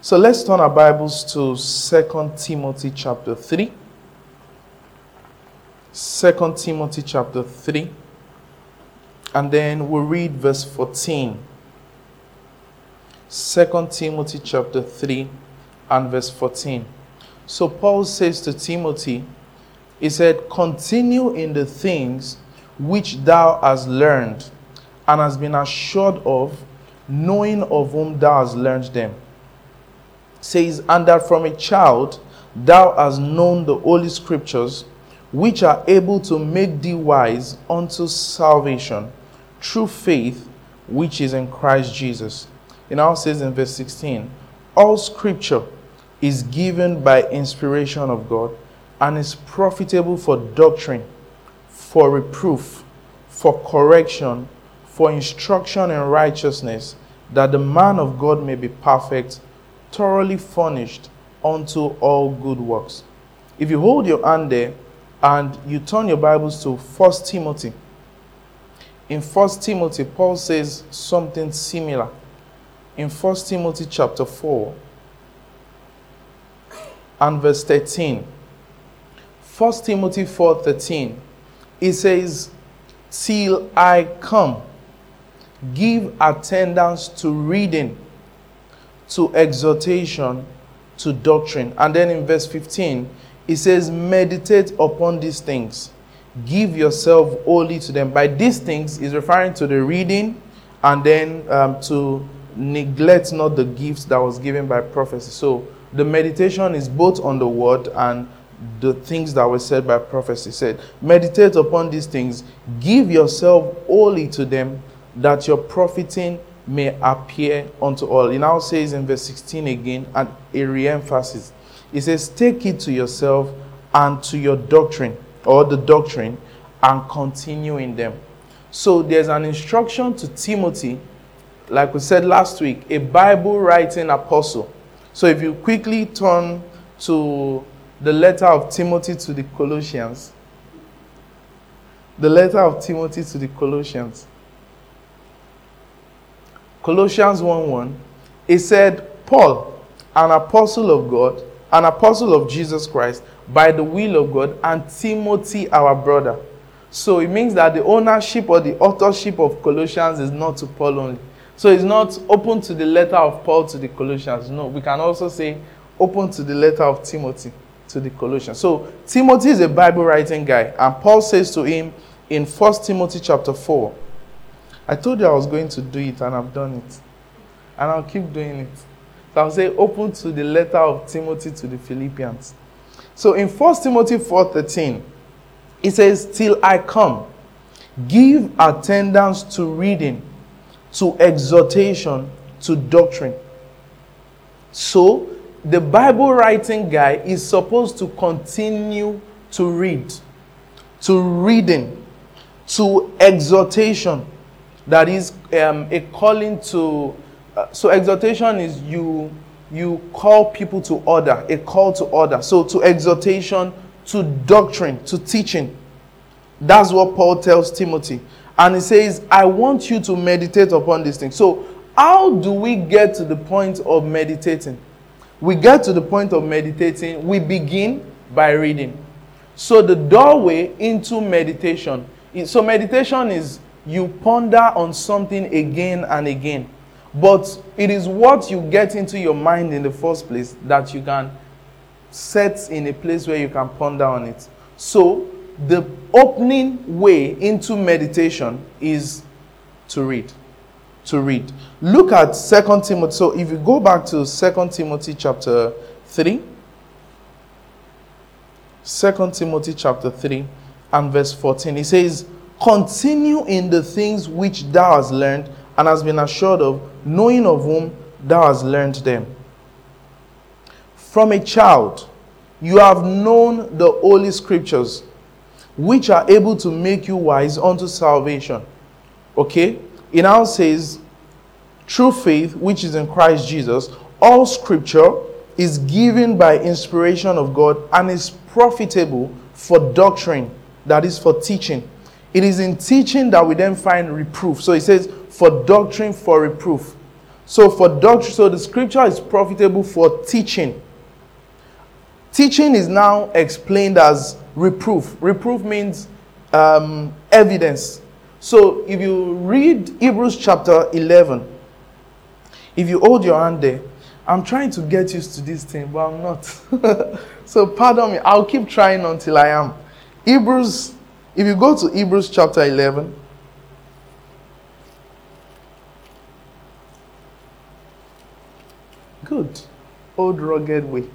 So let's turn our Bibles to 2 Timothy chapter 3. 2 Timothy chapter 3. And then we'll read verse 14. 2 Timothy chapter 3 and verse 14. So Paul says to Timothy, he said, continue in the things which thou hast learned and hast been assured of, knowing of whom thou hast learned them. Says, and that from a child thou hast known the holy scriptures, which are able to make thee wise unto salvation, through faith which is in Christ Jesus. It now says in verse 16, all scripture is given by inspiration of God, and is profitable for doctrine, for reproof, for correction, for instruction in righteousness, that the man of God may be perfect, thoroughly furnished unto all good works. If you hold your hand there and you turn your Bibles to 1 Timothy. In 1 Timothy, Paul says something similar. In 1 Timothy chapter 4 and verse 13. 1 Timothy 4:13. It says, till I come, give attendance to reading, to exhortation, to doctrine. And then in verse 15, it says, meditate upon these things. Give yourself wholly to them. By these things is referring to the reading, and then to neglect not the gifts that was given by prophecy. So the meditation is both on the word and the things that were said by prophecy. Said, meditate upon these things. Give yourself wholly to them, that your profiting may appear unto all. It now says in verse 16 again, and a re-emphasis. It says, take it to yourself and to your doctrine, or the doctrine, and continue in them. So there's an instruction to Timothy, like we said last week, a Bible writing apostle. So if you quickly turn to the letter of Timothy to the Colossians, the letter of Timothy to the Colossians, Colossians 1:1, it said, Paul, an apostle of God, an apostle of Jesus Christ, by the will of God, and Timothy, our brother. So it means that the ownership or the authorship of Colossians is not to Paul only. So it's not open to the letter of Paul to the Colossians. No, we can also say open to the letter of Timothy to the Colossians. So Timothy is a Bible writing guy, and Paul says to him in 1 Timothy chapter 4, I told you I was going to do it, and I've done it. And I'll keep doing it. So I'll say open to the letter of Timothy to the Philippians. So in 1 Timothy 4:13, it says, till I come, give attendance to reading, to exhortation, to doctrine. So the Bible writing guy is supposed to continue to read, to reading, to exhortation. That is a calling to, so exhortation is you call people to order, a call to order. So to exhortation, to doctrine, to teaching. That's what Paul tells Timothy. And he says, I want you to meditate upon these things. So how do we get to the point of meditating? We get to the point of meditating, we begin by reading. So the doorway into meditation. So meditation is you ponder on something again and again. But it is what you get into your mind in the first place that you can set in a place where you can ponder on it. So the opening way into meditation is to read. To read. Look at 2 Timothy. So if you go back to 2 Timothy chapter 3. 2 Timothy chapter 3 and verse 14. It says, continue in the things which thou hast learned and hast been assured of, knowing of whom thou hast learned them. From a child you have known the holy scriptures, which are able to make you wise unto salvation. Okay? It now says, through faith which is in Christ Jesus, all scripture is given by inspiration of God and is profitable for doctrine, that is for teaching. It is in teaching that we then find reproof. So it says, for doctrine, for reproof. So for doctrine, so the scripture is profitable for teaching. Teaching is now explained as reproof. Reproof means evidence. So if you read Hebrews chapter 11, if you hold your hand there, I'm trying to get used to this thing, but I'm not. So pardon me, I'll keep trying until I am. Hebrews, if you go to Hebrews chapter 11, good, old rugged way.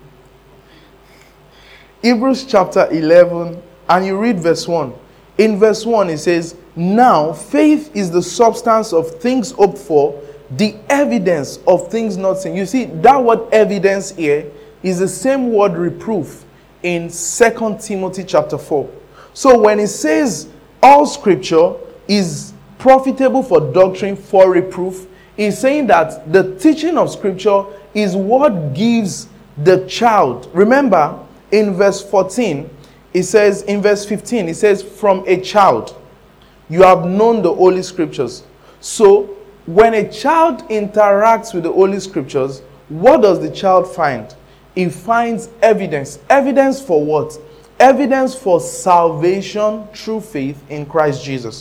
Hebrews chapter 11, and you read verse 1. In verse 1 it says, now faith is the substance of things hoped for, the evidence of things not seen. You see, that word evidence here is the same word reproof in 2 Timothy chapter 4. So when it says all scripture is profitable for doctrine, for reproof, it's saying that the teaching of scripture is what gives the child. Remember, in verse 14, it says, in verse 15, it says, from a child, you have known the Holy Scriptures. So, when a child interacts with the Holy Scriptures, what does the child find? He finds evidence. Evidence for what? Evidence for salvation through faith in Christ Jesus.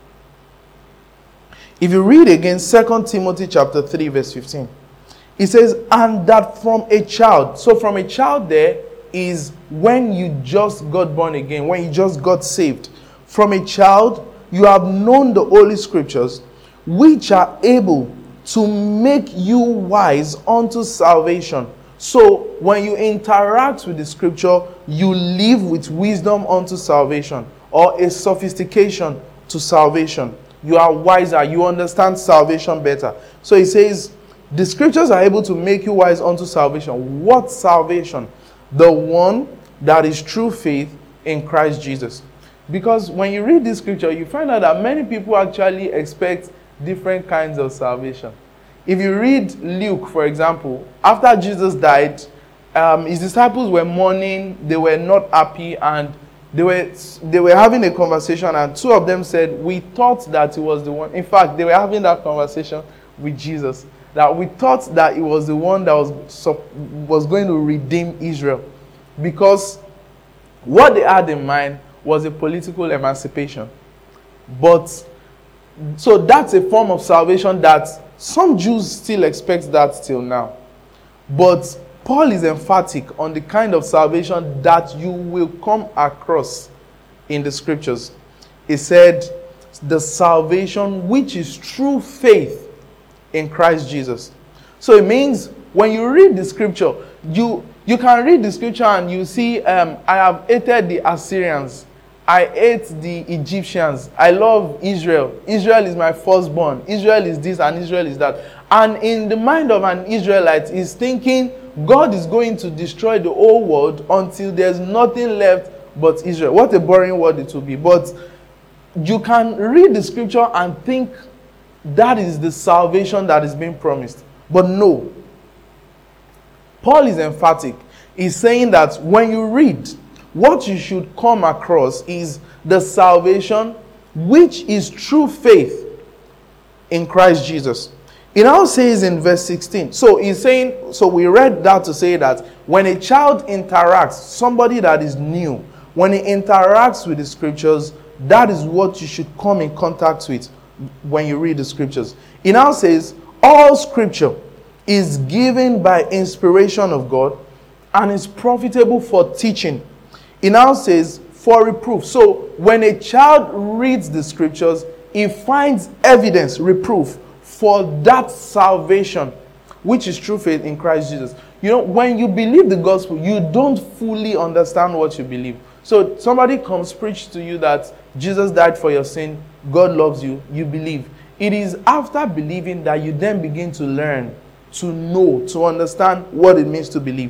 If you read again 2 Timothy chapter 3 verse 15, it says, and that from a child. So from a child there is when you just got born again, when you just got saved. From a child, you have known the Holy Scriptures, which are able to make you wise unto salvation. So when you interact with the scripture, you live with wisdom unto salvation, or a sophistication to salvation. You are wiser, you understand salvation better. So it says, the scriptures are able to make you wise unto salvation. What salvation? The one that is true faith in Christ Jesus. Because when you read this scripture, you find out that many people actually expect different kinds of salvation. If you read Luke, for example, after Jesus died, his disciples were mourning, they were not happy, and they were having a conversation, and two of them said, we thought that he was the one. In fact, they were having that conversation with Jesus, that we thought that he was the one that was going to redeem Israel, because what they had in mind was a political emancipation. But so that's a form of salvation that some Jews still expect that till now. But Paul is emphatic on the kind of salvation that you will come across in the scriptures. He said, the salvation which is true faith in Christ Jesus. So it means when you read the scripture, you can read the scripture and you see, I have hated the Assyrians. I hate the Egyptians. I love Israel. Israel is my firstborn. Israel is this and Israel is that. And in the mind of an Israelite, he's thinking God is going to destroy the whole world until there's nothing left but Israel. What a boring word it will be. But you can read the scripture and think that is the salvation that is being promised. But no. Paul is emphatic. He's saying that when you read, what you should come across is the salvation which is true faith in Christ Jesus. It now says in verse 16. So he's saying, so we read that to say that when a child interacts, somebody that is new, when he interacts with the scriptures, that is what you should come in contact with when you read the scriptures. It now says, all scripture is given by inspiration of God and is profitable for teaching. It now says, for reproof. So when a child reads the scriptures, he finds evidence, reproof, for that salvation, which is true faith in Christ Jesus. You know, when you believe the gospel, you don't fully understand what you believe. So somebody comes preach to you that Jesus died for your sin, God loves you, you believe. It is after believing that you then begin to learn, to know, to understand what it means to believe.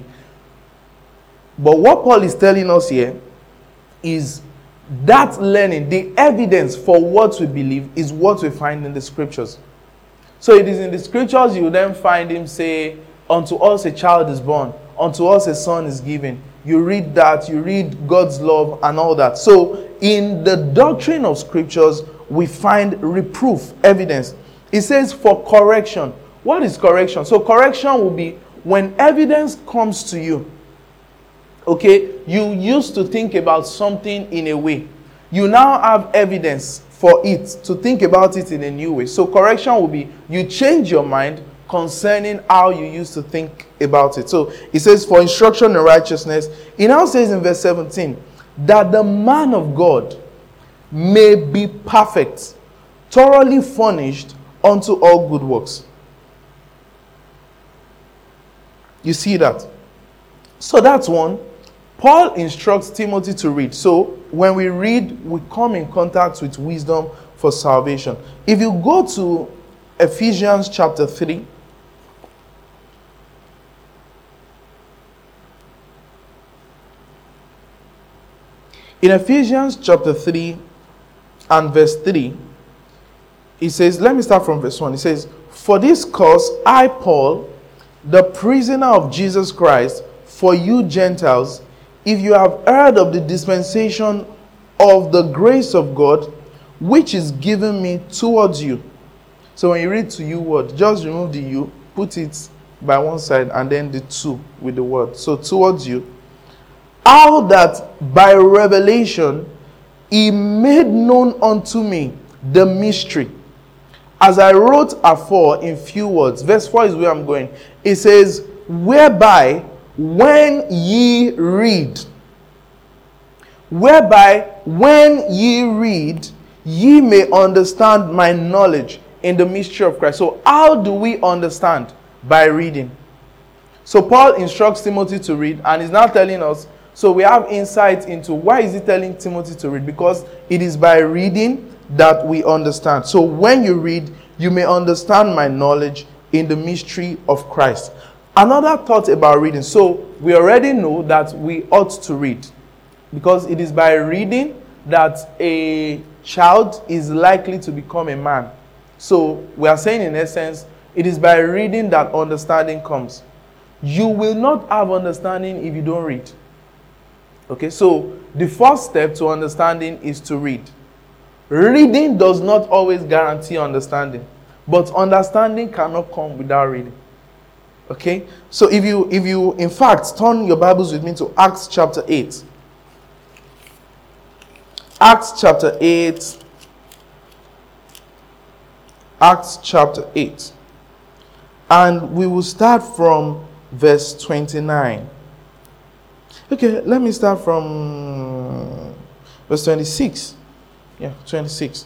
But what Paul is telling us here is that learning, the evidence for what we believe, is what we find in the scriptures. So it is in the scriptures you then find him say, unto us a child is born, unto us a son is given. You read that, you read God's love and all that. So in the doctrine of scriptures, we find reproof, evidence. It says for correction, What is correction? So correction will be when evidence comes to you. Okay, you used to think about something in a way. You now have evidence for it to think about it in a new way. So correction will be you change your mind concerning how you used to think about it. So it says for instruction in righteousness. It now says in verse 17 that the man of God may be perfect, thoroughly furnished unto all good works. You see that? So that's one. Paul instructs Timothy to read. So when we read, we come in contact with wisdom for salvation. If you go to Ephesians chapter 3, in Ephesians chapter 3 and verse 3, it says, let me start from verse 1. It says, for this cause I, Paul, the prisoner of Jesus Christ, for you Gentiles, if you have heard of the dispensation of the grace of God, which is given me towards you. So when you read to you word, just remove the you, put it by one side, and then the to with the word. So towards you. How that by revelation he made known unto me the mystery, as I wrote afore in few words. Verse 4 is where I'm going. It says, whereby when ye read, ye may understand my knowledge in the mystery of Christ. So how do we understand? By reading. So Paul instructs Timothy to read, and he's now telling us, so we have insight into why is he telling Timothy to read? Because it is by reading that we understand. So when you read, you may understand my knowledge in the mystery of Christ. Another thought about reading. So we already know that we ought to read, because it is by reading that a child is likely to become a man. So we are saying in essence, it is by reading that understanding comes. You will not have understanding if you don't read. Okay, so the first step to understanding is to read. Reading does not always guarantee understanding, but understanding cannot come without reading. Okay, so if you in fact turn your Bibles with me to Acts chapter 8. Acts chapter 8. Acts chapter 8. And we will start from verse 29. Okay, let me start from verse 26. Yeah, 26.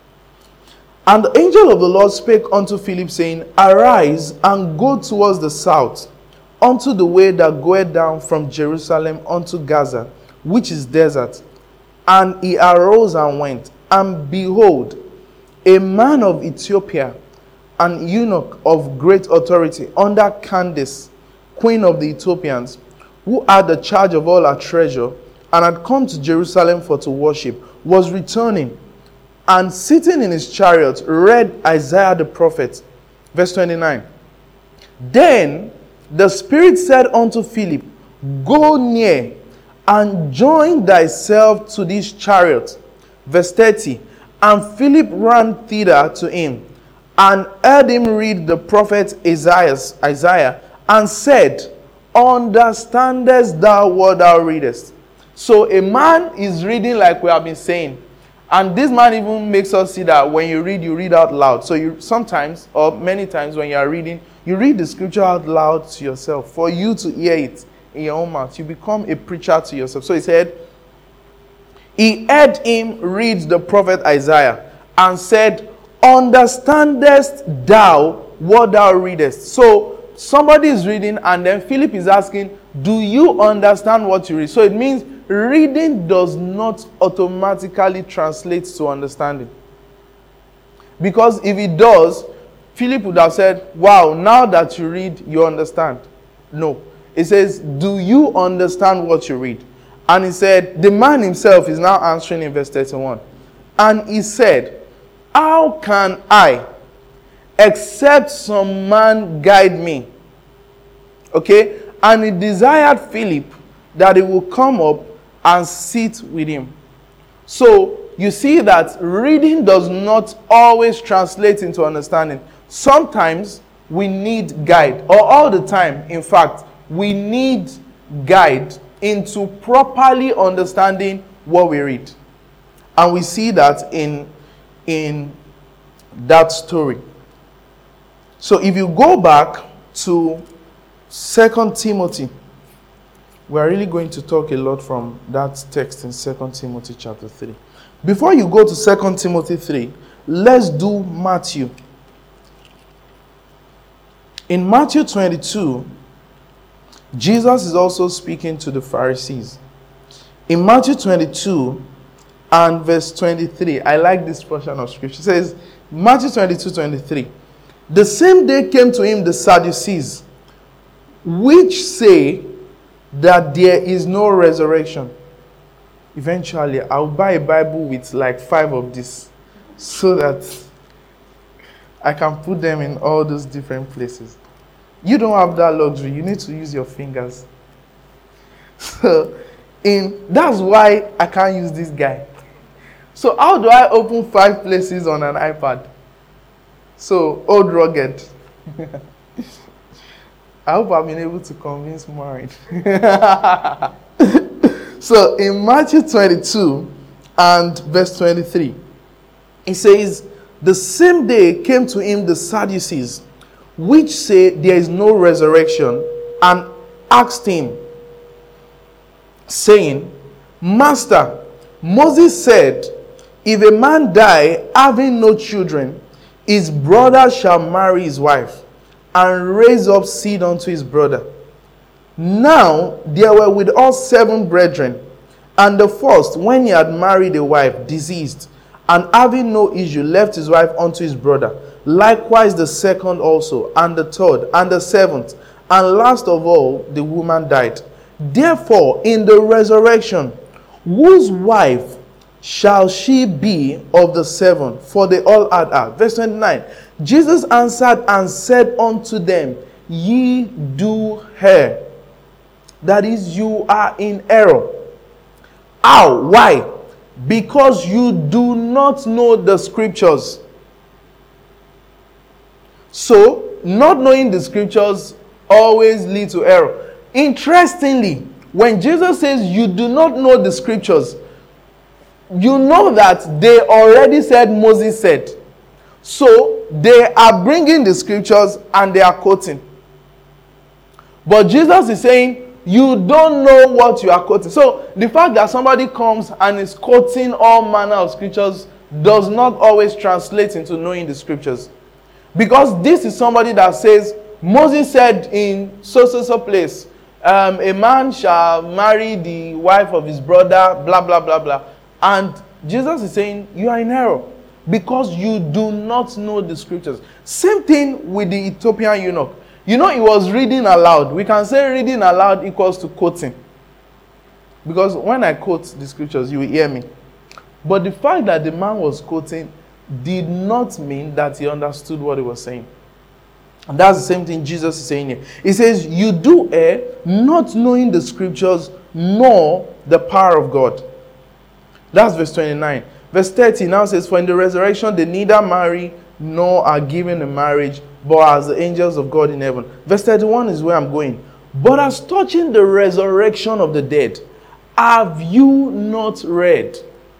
And the angel of the Lord spake unto Philip, saying, arise and go towards the south, unto the way that goeth down from Jerusalem unto Gaza, which is desert. And he arose and went, and behold, a man of Ethiopia, an eunuch of great authority, under Candace, queen of the Ethiopians, who had the charge of all her treasure, and had come to Jerusalem for to worship, was returning, and sitting in his chariot, read Isaiah the prophet. Verse 29. Then the Spirit said unto Philip, go near, and join thyself to this chariot. Verse 30. And Philip ran thither to him, and heard him read the prophet Isaiah, and said, understandest thou what thou readest? So a man is reading like we have been saying. And this man even makes us see that when you read out loud. So you sometimes, or many times when you are reading, you read the scripture out loud to yourself for you to hear it in your own mouth. You become a preacher to yourself. So he said, he heard him read the prophet Isaiah and said, understandest thou what thou readest? So somebody is reading, and then Philip is asking, do you understand what you read? So it means reading does not automatically translate to understanding. Because if it does, Philip would have said, wow, now that you read, you understand. No. It says, do you understand what you read? And he said, the man himself is now answering in verse 31. And he said, how can I, except some man guide me? Okay? And he desired Philip that he would come up and sit with him. So you see that reading does not always translate into understanding. Sometimes we need guide, or all the time, in fact, we need guide into properly understanding what we read. And we see that in that story. So if you go back to 2 Timothy, we're really going to talk a lot from that text in 2 Timothy chapter 3. Before you go to 2 Timothy 3, let's do Matthew. In Matthew 22, Jesus is also speaking to the Pharisees. In Matthew 22 and verse 23, I like this portion of scripture. It says, Matthew 22:23, the same day came to him the Sadducees, which say that there is no resurrection. Eventually, I'll buy a Bible with like 5 of these so that I can put them in all those different places. You don't have that luxury. You need to use your fingers. So, that's why I can't use this guy. So how do I open 5 places on an iPad? So, old rugged. I hope I've been able to convince Maureen. So in Matthew 22 and verse 23, it says, the same day came to him the Sadducees, which say there is no resurrection, and asked him, saying, Master, Moses said, if a man die having no children, his brother shall marry his wife, and raise up seed unto his brother. Now there were with us 7 brethren, and the first, when he had married a wife, diseased, and having no issue, left his wife unto his brother. Likewise the second also, and the third, and the 7th, and last of all, the woman died. Therefore, in the resurrection, whose wife shall she be of the 7? For they all had her. Verse 29. Jesus answered and said unto them, ye do err. That is, you are in error. How? Why? Because you do not know the scriptures. So, not knowing the scriptures always leads to error. Interestingly, when Jesus says you do not know the scriptures, you know that they already said Moses said. So, they are bringing the scriptures and they are quoting. But Jesus is saying, you don't know what you are quoting. So, the fact that somebody comes and is quoting all manner of scriptures does not always translate into knowing the scriptures. Because this is somebody that says, Moses said in so place, a man shall marry the wife of his brother, blah, blah, blah, blah. And Jesus is saying, you are in error because you do not know the scriptures. Same thing with the Ethiopian eunuch. You know, he was reading aloud. We can say reading aloud equals to quoting. Because when I quote the scriptures, you will hear me. But the fact that the man was quoting did not mean that he understood what he was saying. And that's the same thing Jesus is saying here. He says, you do err, not knowing the scriptures, nor the power of God. That's verse 29. Verse 30 now says, for in the resurrection they neither marry nor are given in marriage, but as the angels of God in heaven. Verse 31 is where I'm going. But as touching the resurrection of the dead, have you not read?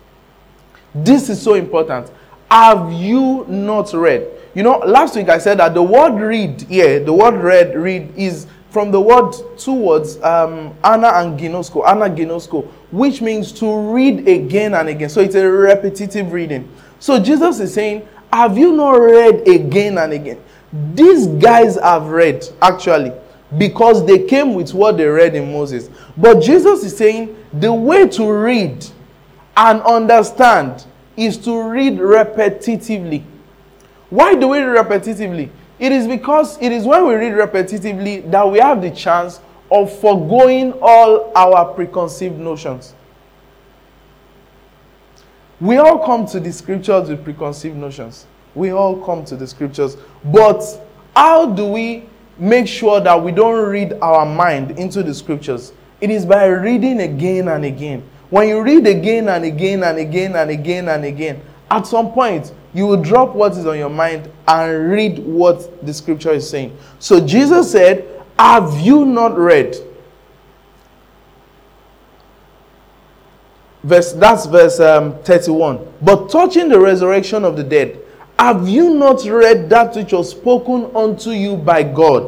This is so important. Have you not read? You know, last week I said that the word read here, the word read is from the word 2 words, ana and ginosko, which means to read again and again. So it's a repetitive reading. So Jesus is saying, have you not read again and again? These guys have read, actually, because they came with what they read in Moses. But Jesus is saying the way to read and understand is to read repetitively. Why do we read repetitively? It is because it is when we read repetitively that we have the chance of foregoing all our preconceived notions. We all come to the scriptures with preconceived notions. We all come to the scriptures. But how do we make sure that we don't read our mind into the scriptures? It is by reading again and again. When you read again and again and again and again and again, At some point, you will drop what is on your mind and read what the scripture is saying. So Jesus said, have you not read? That's verse 31. But touching the resurrection of the dead, have you not read that which was spoken unto you by God,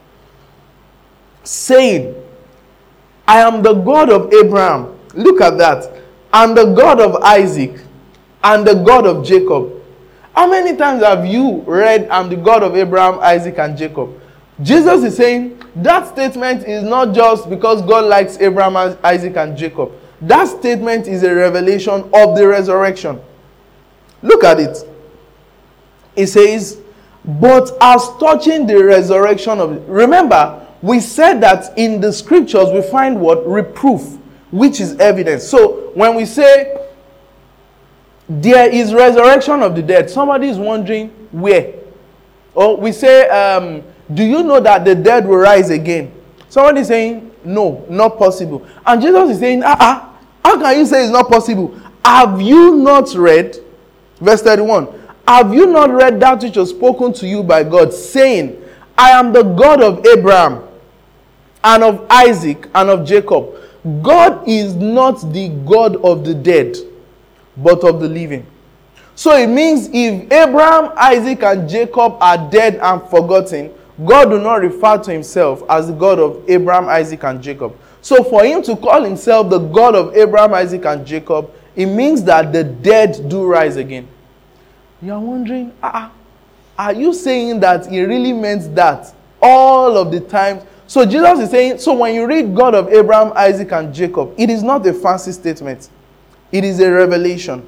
saying, I am the God of Abraham. Look at that. And the God of Isaac and the God of Jacob. How many times have you read, I'm the God of Abraham, Isaac, and Jacob? Jesus is saying that statement is not just because God likes Abraham, Isaac, and Jacob. That statement is a revelation of the resurrection. Look at it. It says, but as touching the resurrection of... Remember, we said that in the scriptures we find what? Reproof, which is evidence. So when we say there is resurrection of the dead, somebody is wondering where. Or we say, do you know that the dead will rise again? Somebody is saying, no, not possible. And Jesus is saying, how can you say it's not possible? Have you not read, verse 31, have you not read that which was spoken to you by God, saying, I am the God of Abraham, and of Isaac, and of Jacob. God is not the God of the dead, but of the living. So it means if Abraham, Isaac, and Jacob are dead and forgotten, God will not refer to himself as the God of Abraham, Isaac, and Jacob. So for him to call himself the God of Abraham, Isaac, and Jacob, it means that the dead do rise again. You are wondering, are you saying that he really meant that all of the time? So Jesus is saying, so when you read God of Abraham, Isaac, and Jacob, it is not a fancy statement. It is a revelation.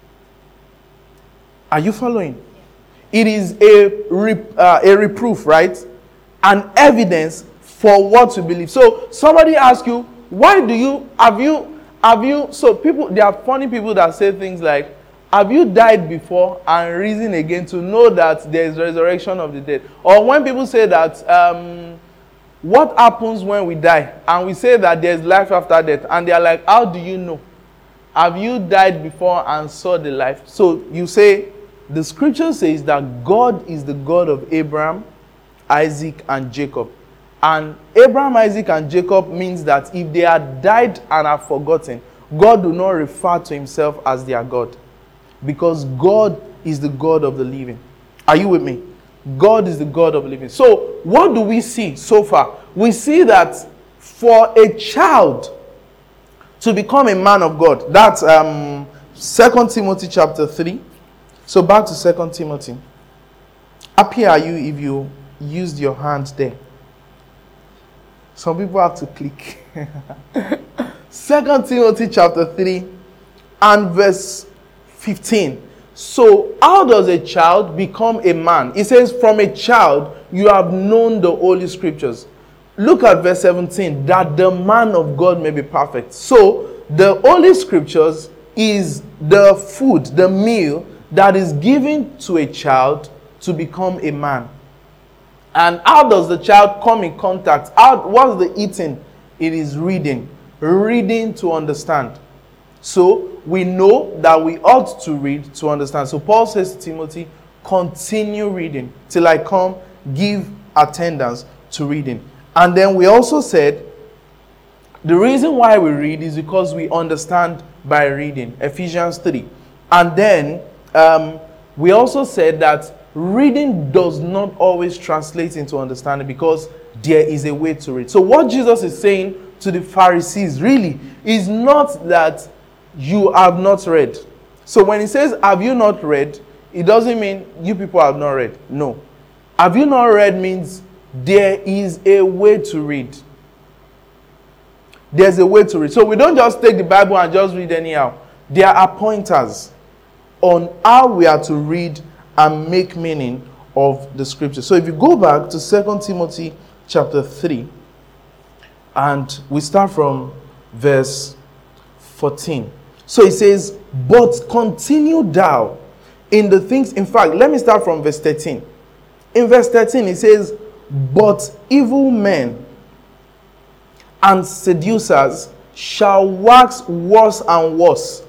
Are you following? It is a reproof, right? An evidence for what to believe. So somebody asks you, why do you, have you, so people, there are funny people that say things like, have you died before and risen again to know that there is resurrection of the dead? Or when people say that, what happens when we die? And we say that there is life after death. And they are like, how do you know? Have you died before and saw the life? So you say, the scripture says that God is the God of Abraham, Isaac, and Jacob. And Abraham, Isaac, and Jacob means that if they had died and are forgotten, God do not refer to himself as their God. Because God is the God of the living. Are you with me? God is the God of the living. So what do we see so far? We see that for a child to become a man of God, that's 2 Timothy chapter 3. So back to 2 Timothy. Happy are you if you used your hand there. Some people have to click. 2 Timothy chapter 3 and verse 15. So how does a child become a man? It says, from a child you have known the Holy Scriptures. Look at verse 17. That the man of God may be perfect. So the Holy Scriptures is the food, the meal that is given to a child to become a man. And how does the child come in contact? What's the eating? It is reading. Reading to understand. So we know that we ought to read to understand. So Paul says to Timothy, continue reading till I come, give attendance to reading. And then we also said, the reason why we read is because we understand by reading. Ephesians 3. And then we also said that reading does not always translate into understanding because there is a way to read. So what Jesus is saying to the Pharisees really is not that you have not read. So when he says, have you not read, it doesn't mean you people have not read. No. Have you not read means there is a way to read. There's a way to read. So we don't just take the Bible and just read anyhow. There are pointers on how we are to read and make meaning of the scripture. So if you go back to 2 Timothy chapter 3, and we start from verse 14. So it says, but continue thou in the things. In fact, let me start from verse 13. In verse 13 it says, but evil men and seducers shall wax worse and worse,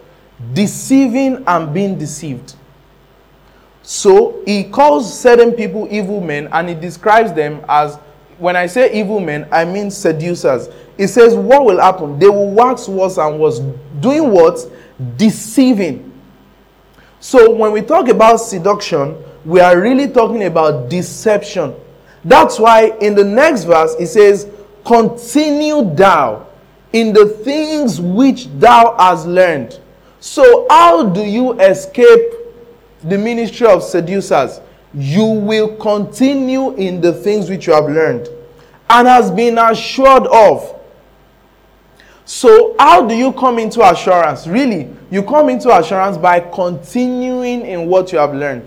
deceiving and being deceived. So he calls certain people evil men, and he describes them as, when I say evil men, I mean seducers. He says what will happen? They will wax worse and worse. Doing what? Deceiving. So when we talk about seduction, we are really talking about deception. That's why in the next verse it says, continue thou in the things which thou hast learned. So how do you escape the ministry of seducers? You will continue in the things which you have learned and has been assured of. So how do you come into assurance? Really, you come into assurance by continuing in what you have learned.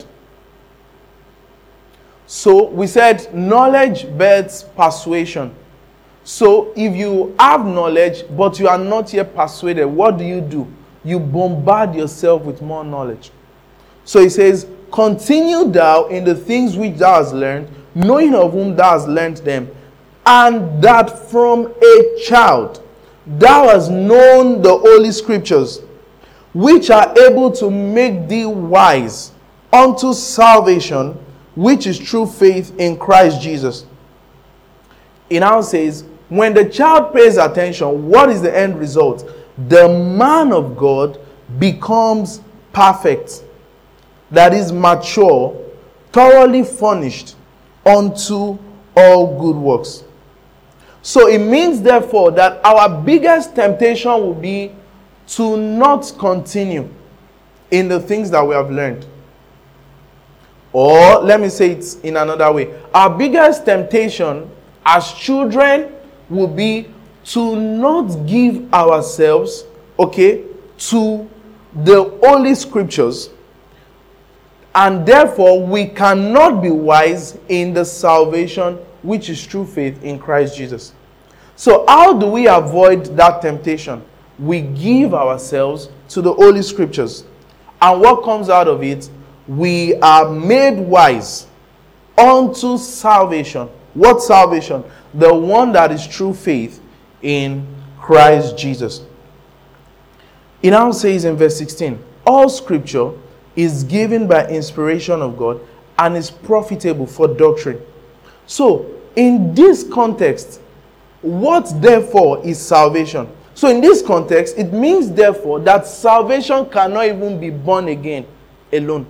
So we said knowledge births persuasion. So if you have knowledge but you are not yet persuaded, what do? You bombard yourself with more knowledge. So he says, continue thou in the things which thou hast learned, knowing of whom thou hast learned them, and that from a child thou hast known the holy scriptures, which are able to make thee wise unto salvation, which is true faith in Christ Jesus. It now says, when the child pays attention, what is the end result? The man of God becomes perfect, that is mature, thoroughly furnished unto all good works. So it means therefore that our biggest temptation will be to not continue in the things that we have learned. Or let me say it in another way. Our biggest temptation as children will be to not give ourselves, to the Holy Scriptures, and therefore we cannot be wise in the salvation which is true faith in Christ Jesus. So how do we avoid that temptation? We give ourselves to the Holy Scriptures. And what comes out of it? We are made wise unto salvation. What salvation? The one that is true faith in Christ Jesus. It now says in verse 16, all Scripture is given by inspiration of God and is profitable for doctrine. So, in this context, what therefore is salvation? So in this context, it means therefore that salvation cannot even be born again alone.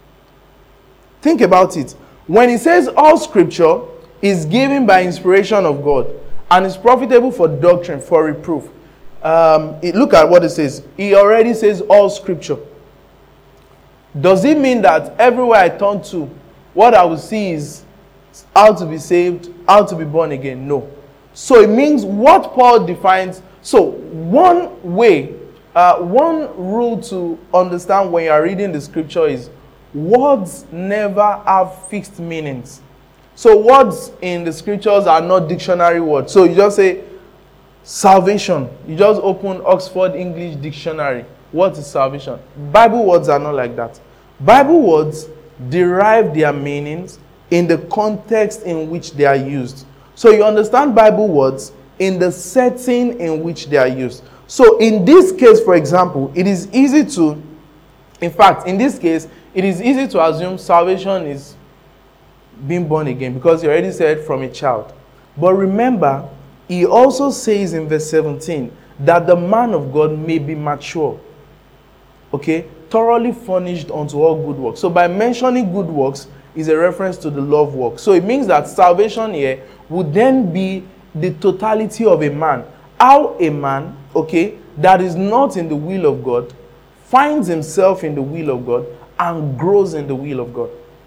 Think about it. When it says all Scripture is given by inspiration of God and is profitable for doctrine, for reproof. Look at what it says. He already says all Scripture. Does it mean that everywhere I turn to, what I will see is how to be saved, how to be born again? No. So it means what Paul defines. So one way, one rule to understand when you are reading the Scripture is words never have fixed meanings. So words in the Scriptures are not dictionary words. So you just say salvation. You just open Oxford English Dictionary. What is salvation? Bible words are not like that. Bible words derive their meanings in the context in which they are used. So you understand Bible words in the setting in which they are used. So in this case, for example, it is easy to, in fact, in this case, it is easy to assume salvation is being born again because he already said from a child. But remember, he also says in verse 17 that the man of God may be mature. Thoroughly furnished unto all good works. So by mentioning good works is a reference to the love work. So it means that salvation here would then be the totality of a man. How a man, that is not in the will of God, finds himself in the will of God and grows in the will of God.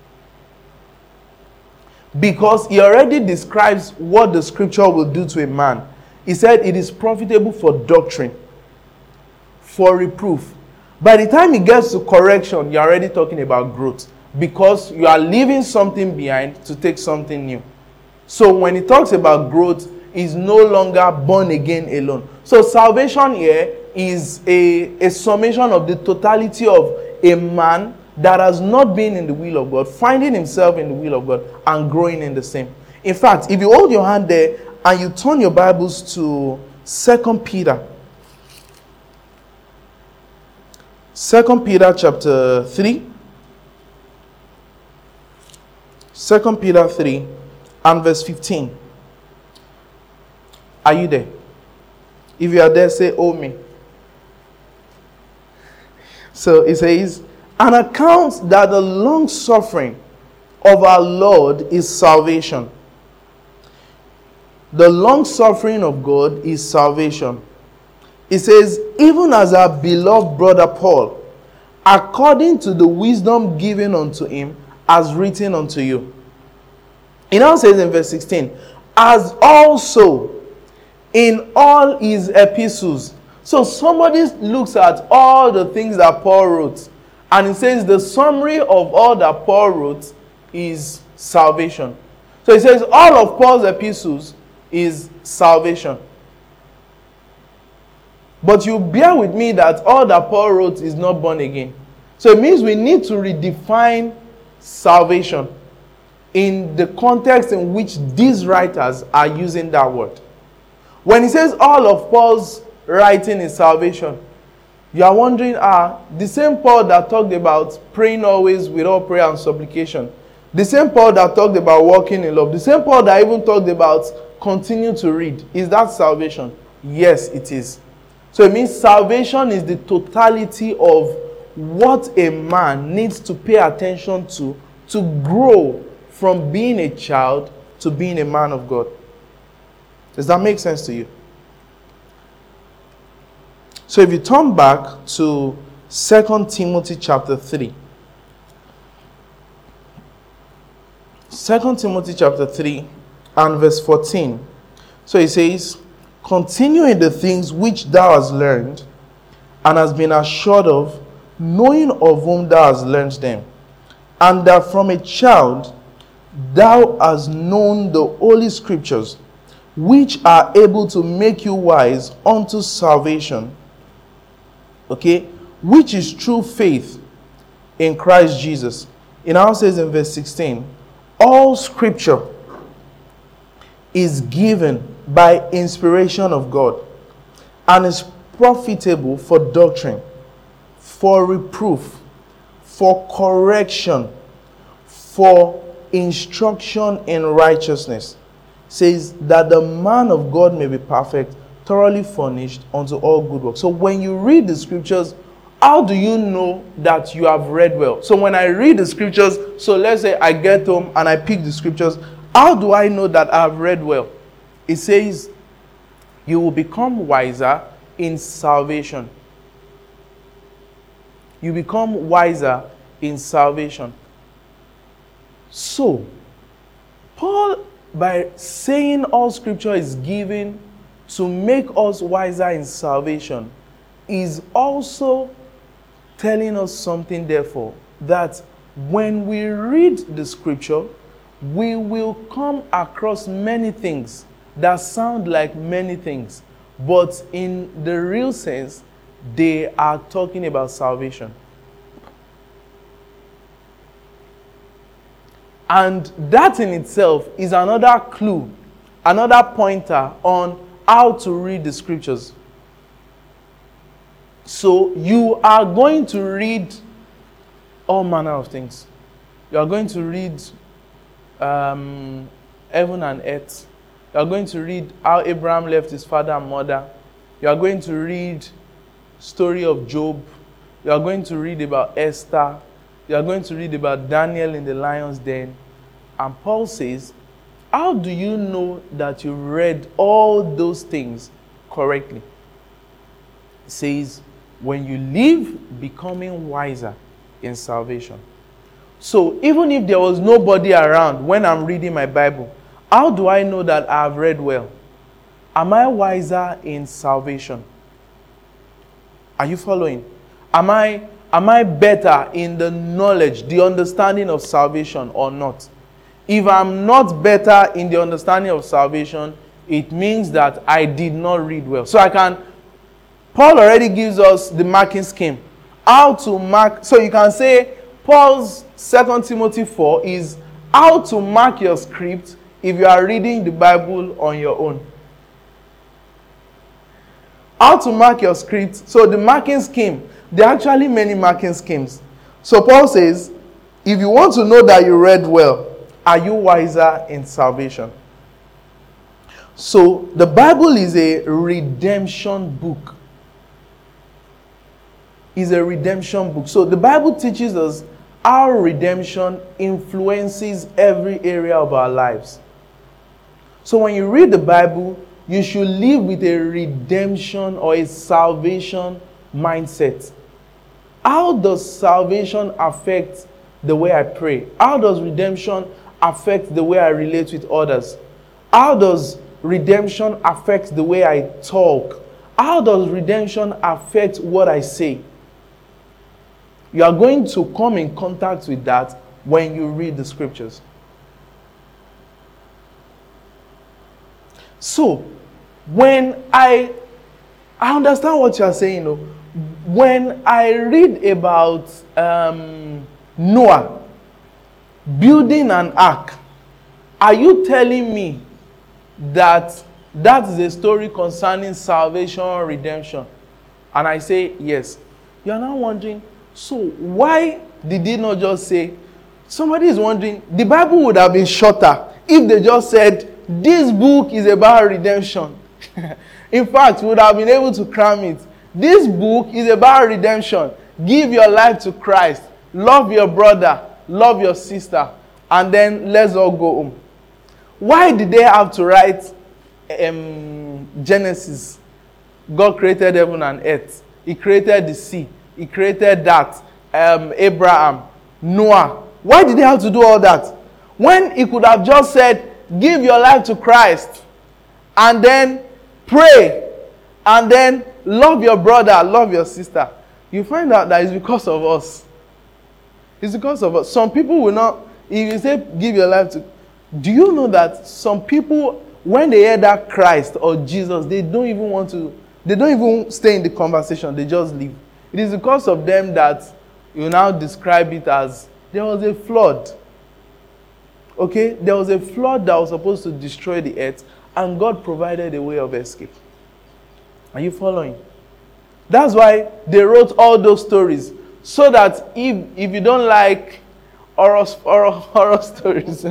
Because he already describes what the Scripture will do to a man. He said it is profitable for doctrine, for reproof. By the time it gets to correction, you're already talking about growth. Because you are leaving something behind to take something new. So when he talks about growth, is no longer born again alone. So salvation here is a summation of the totality of a man that has not been in the will of God, finding himself in the will of God and growing in the same. In fact, if you hold your hand there and you turn your Bibles to 2 Peter. 2 Peter chapter 3. 2 Peter 3 and verse 15. Are you there? If you are there, say, "Oh me." So it says, "An account that the long suffering of our Lord is salvation." The long suffering of God is salvation. It says, "Even as our beloved brother Paul, according to the wisdom given unto him, as written unto you." It now says in verse 16, "As also in all his epistles." So somebody looks at all the things that Paul wrote, and it says the summary of all that Paul wrote is salvation. So it says all of Paul's epistles is salvation. But you bear with me that all that Paul wrote is not born again. So it means we need to redefine salvation in the context in which these writers are using that word. When he says all of Paul's writing is salvation, you are wondering, the same Paul that talked about praying always with all prayer and supplication, the same Paul that talked about walking in love, the same Paul that even talked about continue to read, is that salvation? Yes, it is. So it means salvation is the totality of what a man needs to pay attention to grow from being a child to being a man of God. Does that make sense to you? So if you turn back to 2 Timothy chapter 3. 2 Timothy chapter 3 and verse 14. So it says, "Continue in the things which thou hast learned and hast been assured of, knowing of whom thou hast learned them, and that from a child thou hast known the holy scriptures, which are able to make you wise unto salvation." Okay? "Which is true faith in Christ Jesus." It now says in verse 16, "All scripture is given by inspiration of God, and is profitable for doctrine, for reproof, for correction, for instruction in righteousness." Says that the man of God may be perfect, thoroughly furnished unto all good works. So when you read the scriptures, how do you know that you have read well? So when I read the scriptures, so let's say I get home and I pick the scriptures, how do I know that I have read well? It says, "You will become wiser in salvation." You become wiser in salvation. So, Paul, by saying all scripture is given to make us wiser in salvation, is also telling us something, therefore, that when we read the scripture, we will come across many things that sound like many things, but in the real sense, they are talking about salvation. And that in itself is another clue, another pointer on how to read the scriptures. So you are going to read all manner of things. You are going to read heaven and earth. You are going to read how Abraham left his father and mother. You are going to read story of Job. You are going to read about Esther. You are going to read about Daniel in the lion's den. And Paul says, how do you know that you read all those things correctly? He says, when you live becoming wiser in salvation. So even if there was nobody around when I'm reading my Bible, how do I know that I've read well? Am I wiser in salvation? Are you following? Am I better in the knowledge, the understanding of salvation or not? If I'm not better in the understanding of salvation, it means that I did not read well. So Paul already gives us the marking scheme. How to mark, so you can say Paul's 2 Timothy 4 is how to mark your script if you are reading the Bible on your own. How to mark your script. So the marking scheme, There are actually many marking schemes. So Paul says, if you want to know that you read well, are you wiser in salvation? So the Bible is a redemption book. It's a redemption book. So the Bible teaches us how redemption influences every area of our lives. So when you read the Bible, you should live with a redemption or a salvation mindset. How does salvation affect the way I pray? How does redemption affect the way I relate with others? How does redemption affect the way I talk? How does redemption affect what I say? You are going to come in contact with that when you read the scriptures. So, when I understand what you are saying, when I read about Noah building an ark, are you telling me that that is a story concerning salvation or redemption? And I say yes. You are now wondering, so why did he not just say, somebody is wondering, the Bible would have been shorter if they just said, this book is about redemption. In fact, we would have been able to cram it. This book is about redemption. Give your life to Christ. Love your brother. Love your sister. And then let's all go home. Why did they have to write Genesis? God created heaven and earth. He created the sea. He created that. Abraham. Noah. Why did they have to do all that? When he could have just said, give your life to Christ. And then pray. And then love your brother. Love your sister. You find out that it's because of us. It's because of us. Some people will not, if you say give your life to, do you know that some people, when they hear that Christ or Jesus, they don't even stay in the conversation. They just leave. It is because of them that you now describe it as there was a flood. Okay? There was a flood that was supposed to destroy the earth, and God provided a way of escape. Are you following? That's why they wrote all those stories. So that if you don't like horror stories,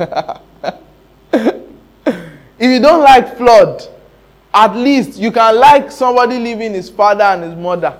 if you don't like flood, at least you can like somebody leaving his father and his mother.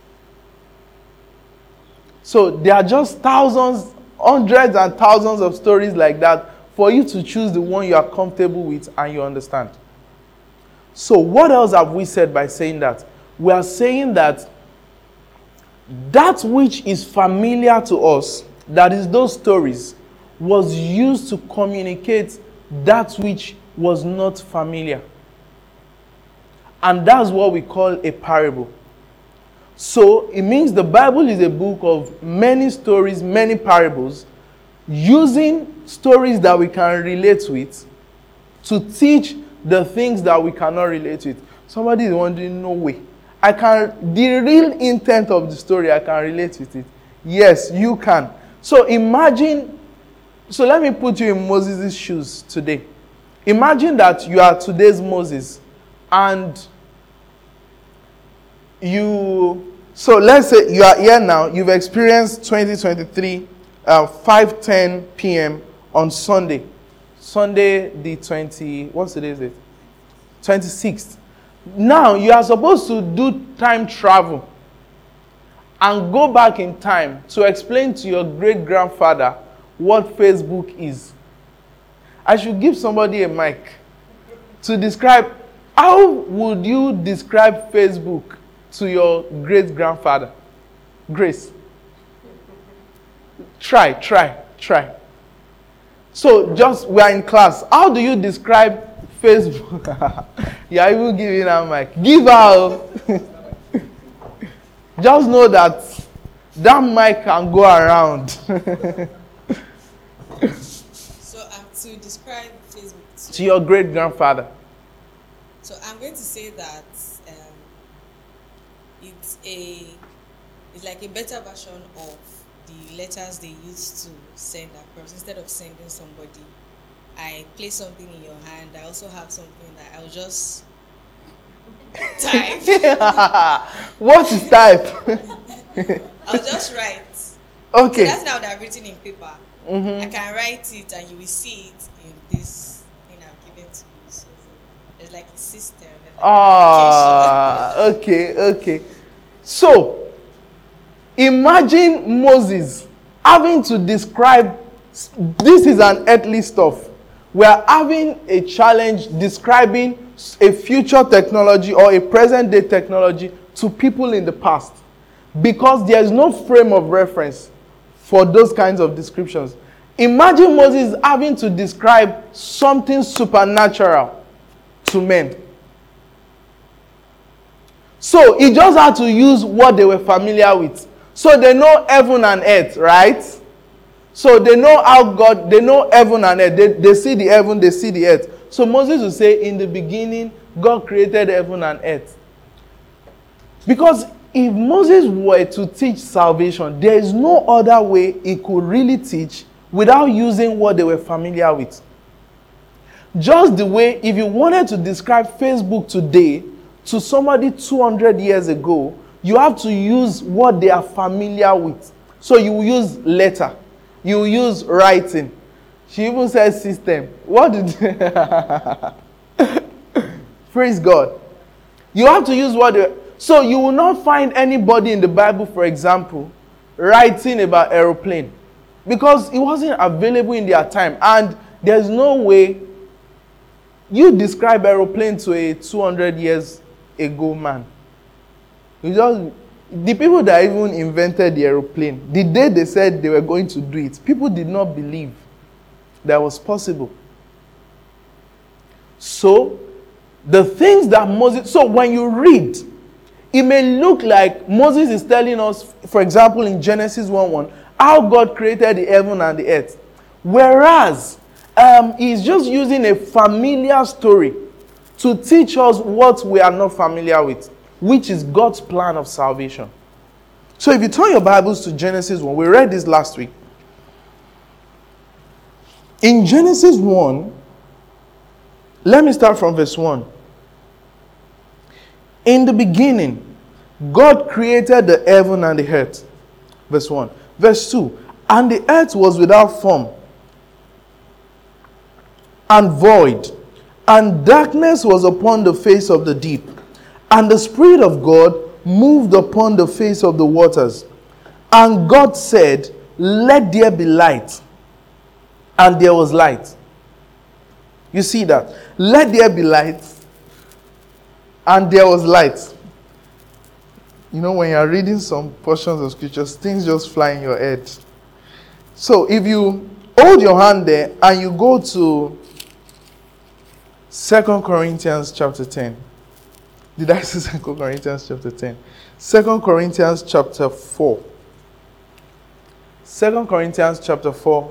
So there are just thousands, hundreds and thousands of stories like that for you to choose the one you are comfortable with and you understand. So what else have we said by saying that? We are saying that that which is familiar to us, that is those stories, was used to communicate that which was not familiar. And that's what we call a parable. So it means the Bible is a book of many stories, many parables, using stories that we can relate with to teach the things that we cannot relate with. Somebody is wondering, no way. The real intent of the story, I can relate with it. Yes, you can. So let me put you in Moses' shoes today. Imagine that you are today's Moses and so let's say you are here now, you've experienced 2023, 5:10 p.m. on Sunday the 26th. Now you are supposed to do time travel and go back in time to explain to your great-grandfather what Facebook is. I should give somebody a mic to describe, how would you describe Facebook to your great-grandfather? Grace. Try. So we are in class. How do you describe Facebook? You are even giving her mic. Give her. Just know that mic can go around. So to describe Facebook to your great-grandfather. So I'm going to say that it's like a better version of the letters they used to send across. Instead of sending somebody, I place something in your hand. I also have something that I'll just type. What is type? I'll just write. Okay. So that's now that I've written in paper. I can write it and you will see it in this thing I've given to you. So there's like a system. Okay. So imagine Moses having to describe, this is an earthly stuff. We are having a challenge describing a future technology or a present day technology to people in the past, because there is no frame of reference for those kinds of descriptions. Imagine Moses having to describe something supernatural to men. So he just had to use what they were familiar with. So they know heaven and earth, right? So they know how God, they know heaven and earth. They see the heaven, they see the earth. So Moses will say, in the beginning, God created heaven and earth. Because if Moses were to teach salvation, there is no other way he could really teach without using what they were familiar with. Just the way if you wanted to describe Facebook today to somebody 200 years ago, you have to use what they are familiar with. So you use letter. You use writing. She even says system. What did... Praise God. You have to use what they... So you will not find anybody in the Bible, for example, writing about aeroplane, because it wasn't available in their time. And there's no way you describe aeroplane to a 200 years ago man. The people that even invented the aeroplane, the day they said they were going to do it, people did not believe that was possible. So, the things that Moses... So, when you read, it may look like Moses is telling us, for example, in Genesis 1:1, how God created the heaven and the earth. Whereas, he's just using a familiar story to teach us what we are not familiar with, which is God's plan of salvation. So if you turn your Bibles to Genesis 1, we read this last week. In Genesis 1, let me start from verse 1. In the beginning, God created the heaven and the earth. Verse 1. Verse 2. And the earth was without form and void, and darkness was upon the face of the deep. And the Spirit of God moved upon the face of the waters. And God said, let there be light. And there was light. You see that? Let there be light. And there was light. You know, when you're reading some portions of scriptures, things just fly in your head. So if you hold your hand there and you go to 2 Corinthians chapter 10. Did I say 2 Corinthians chapter 10? 2 Corinthians chapter 4. 2 Corinthians chapter 4.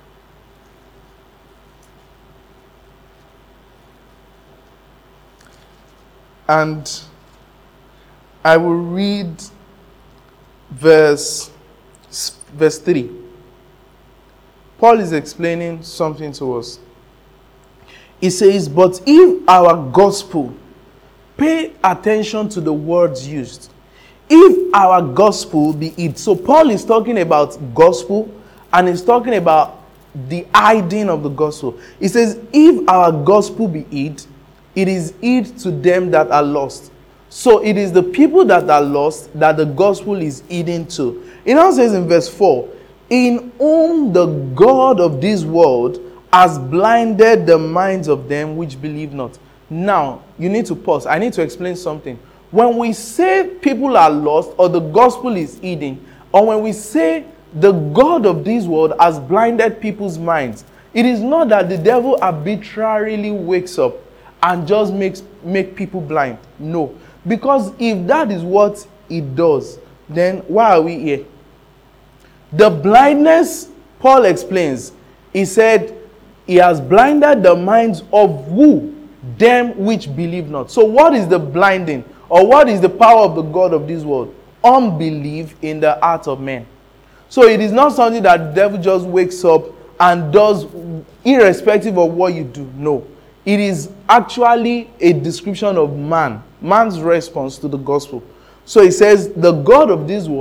And I will read verse 3. Paul is explaining something to us. He says, but if our gospel, pay attention to the words used. If our gospel be hid. So Paul is talking about gospel, and he's talking about the hiding of the gospel. He says, if our gospel be hid, it is hid to them that are lost. So it is the people that are lost that the gospel is hidden to. It now says in verse 4, in whom the God of this world has blinded the minds of them which believe not. Now, you need to pause. I need to explain something. When we say people are lost or the gospel is hidden, or when we say the God of this world has blinded people's minds, it is not that the devil arbitrarily wakes up and just make people blind. No. Because if that is what it does, then why are we here? The blindness, Paul explains, he said, he has blinded the minds of who? Them which believe not. So what is the blinding? Or what is the power of the God of this world? Unbelief in the heart of men. So it is not something that the devil just wakes up and does irrespective of what you do. No. It is actually a description of man's response to the gospel. So it says, the God of this world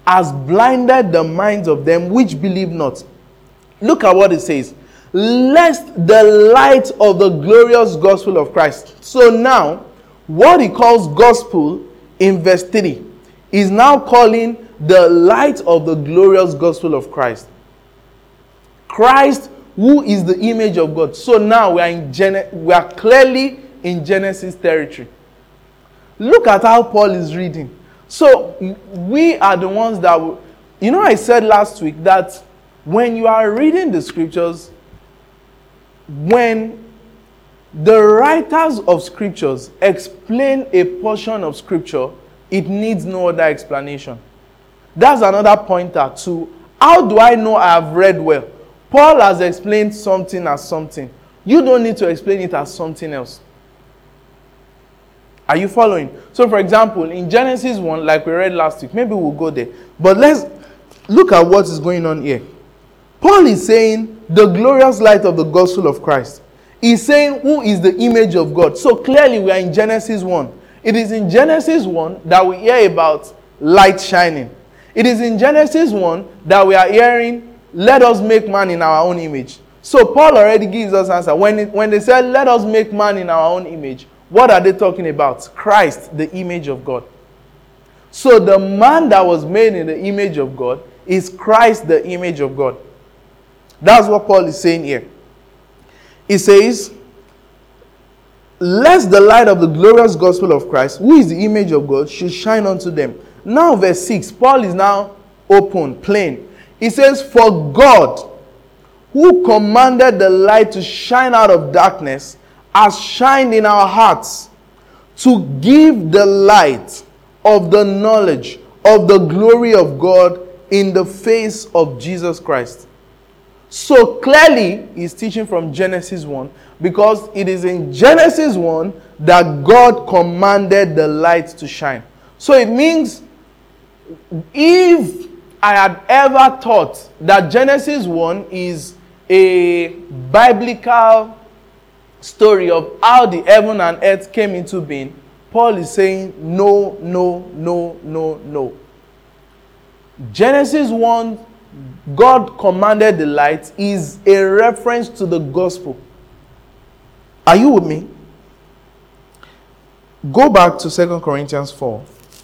has blinded the minds of them which believe not. Look at what it says. Lest the light of the glorious gospel of Christ. So now, what he calls gospel in verse 3 is now calling the light of the glorious gospel of Christ. Christ, who is the image of God. So now we are clearly in Genesis territory. Look at how Paul is reading. So we are the ones that I said last week that when you are reading the scriptures, when the writers of scriptures explain a portion of scripture, it needs no other explanation. That's another pointer to how do I know I have read well? Paul has explained something as something. You don't need to explain it as something else. Are you following? So for example, in Genesis 1, like we read last week, maybe we'll go there. But let's look at what is going on here. Paul is saying the glorious light of the gospel of Christ. He's saying who is the image of God. So clearly we are in Genesis 1. It is in Genesis 1 that we hear about light shining. It is in Genesis 1 that we are hearing, let us make man in our own image. So Paul already gives us answer. When they said, let us make man in our own image, what are they talking about? Christ, the image of God. So the man that was made in the image of God is Christ, the image of God. That's what Paul is saying here. He says, lest the light of the glorious gospel of Christ, who is the image of God, should shine unto them. Now verse 6, Paul is now open, plain. He says, for God, who commanded the light to shine out of darkness, has shined in our hearts to give the light of the knowledge of the glory of God in the face of Jesus Christ. So clearly, he's teaching from Genesis 1 because it is in Genesis 1 that God commanded the light to shine. So it means if I had ever thought that Genesis 1 is a biblical story of how the heaven and earth came into being, Paul is saying no, no, no, no, no. Genesis 1, God commanded the light, is a reference to the gospel. Are you with me? Go back to 2 Corinthians 4.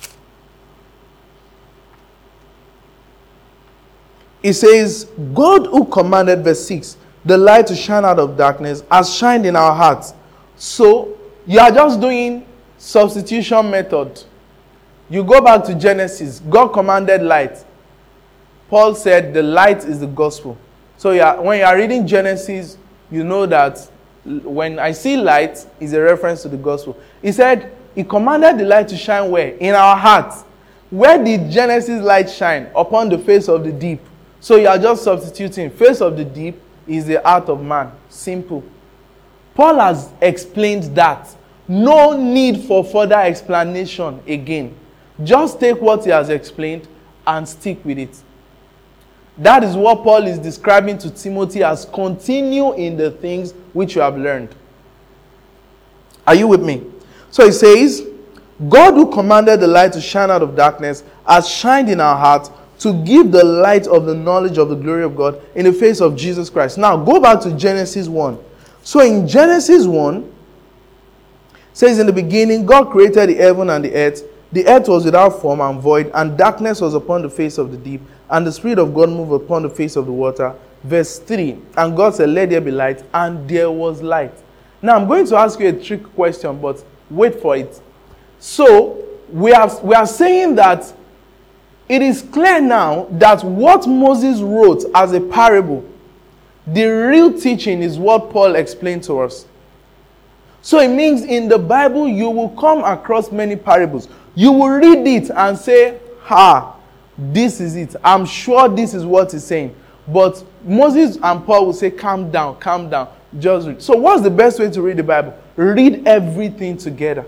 It says, God who commanded, verse 6, the light to shine out of darkness has shined in our hearts. So you are just doing substitution method. You go back to Genesis. God commanded light. Paul said the light is the gospel. So when you are reading Genesis, you know that when I see light, is a reference to the gospel. He said he commanded the light to shine where? In our hearts. Where did Genesis light shine? Upon the face of the deep. So you are just substituting. Face of the deep is the heart of man. Simple. Paul has explained that. No need for further explanation again. Just take what he has explained and stick with it. That is what Paul is describing to Timothy as continue in the things which you have learned. Are you with me? So he says, God who commanded the light to shine out of darkness has shined in our hearts to give the light of the knowledge of the glory of God in the face of Jesus Christ. Now go back to Genesis 1. So in Genesis 1, it says in the beginning, God created the heaven and the earth. The earth was without form and void, and darkness was upon the face of the deep, and the Spirit of God moved upon the face of the water. Verse 3, and God said, let there be light, and there was light. Now I'm going to ask you a trick question, but wait for it. So we are saying that it is clear now that what Moses wrote as a parable, the real teaching is what Paul explained to us. So it means in the Bible, you will come across many parables. You will read it and say, this is it. I'm sure this is what he's saying. But Moses and Paul will say, calm down, just read. So what's the best way to read the Bible? Read everything together.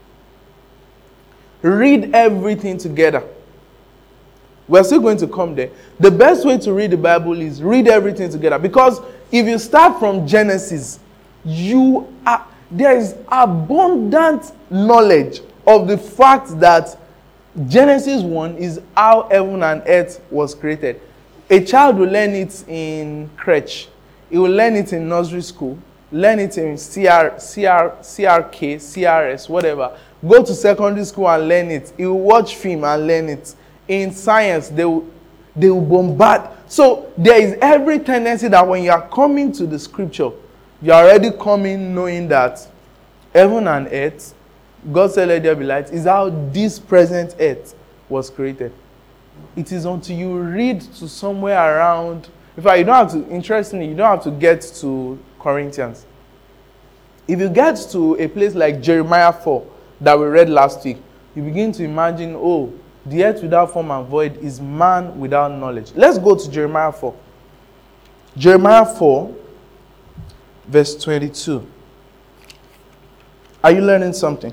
Read everything together. We're still going to come there. The best way to read the Bible is read everything together. Because if you start from Genesis, there is abundant knowledge of the fact that Genesis 1 is how heaven and earth was created. A child will learn it in crèche. He will learn it in nursery school. Learn it in CRK, CRS, whatever. Go to secondary school and learn it. He will watch film and learn it. In science, they will bombard. So there is every tendency that when you are coming to the scripture, you are already coming knowing that heaven and earth, God said let there be light, is how this present earth was created. It is until you read to somewhere around. In fact, you don't have to, interestingly, you don't have to get to Corinthians. If you get to a place like Jeremiah 4 that we read last week, you begin to imagine, oh, the earth without form and void is man without knowledge. Let's go to Jeremiah 4. Jeremiah 4, verse 22. Are you learning something?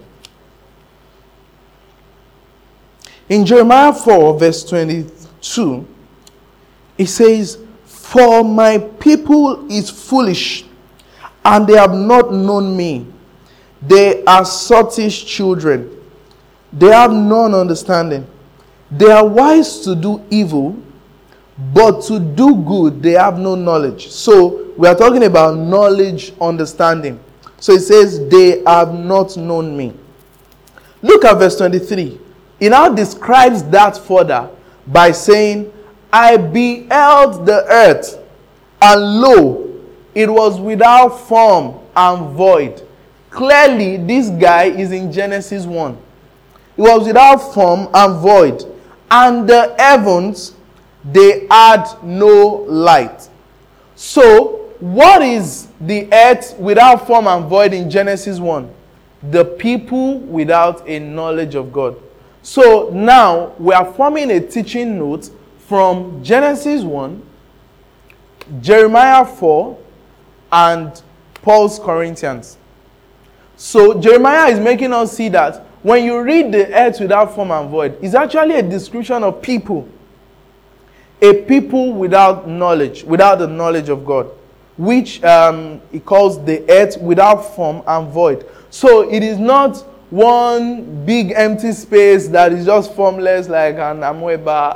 In Jeremiah 4, verse 22, it says, "For my people is foolish, and they have not known me. They are sottish children. They have none understanding. They are wise to do evil, but to do good they have no knowledge." So we are talking about knowledge, understanding. So it says, "They have not known me." Look at verse 23. It now describes that further by saying, "I beheld the earth, and lo, it was without form and void." Clearly, this guy is in Genesis 1. It was without form and void. And the heavens, they had no light. So, what is the earth without form and void in Genesis 1? The people without a knowledge of God. So, now we are forming a teaching note from Genesis 1, Jeremiah 4, and Paul's Corinthians. So, Jeremiah is making us see that when you read the earth without form and void, it's actually a description of people. A people without knowledge, without the knowledge of God, which he calls the earth without form and void. So it is not one big empty space that is just formless like an amoeba.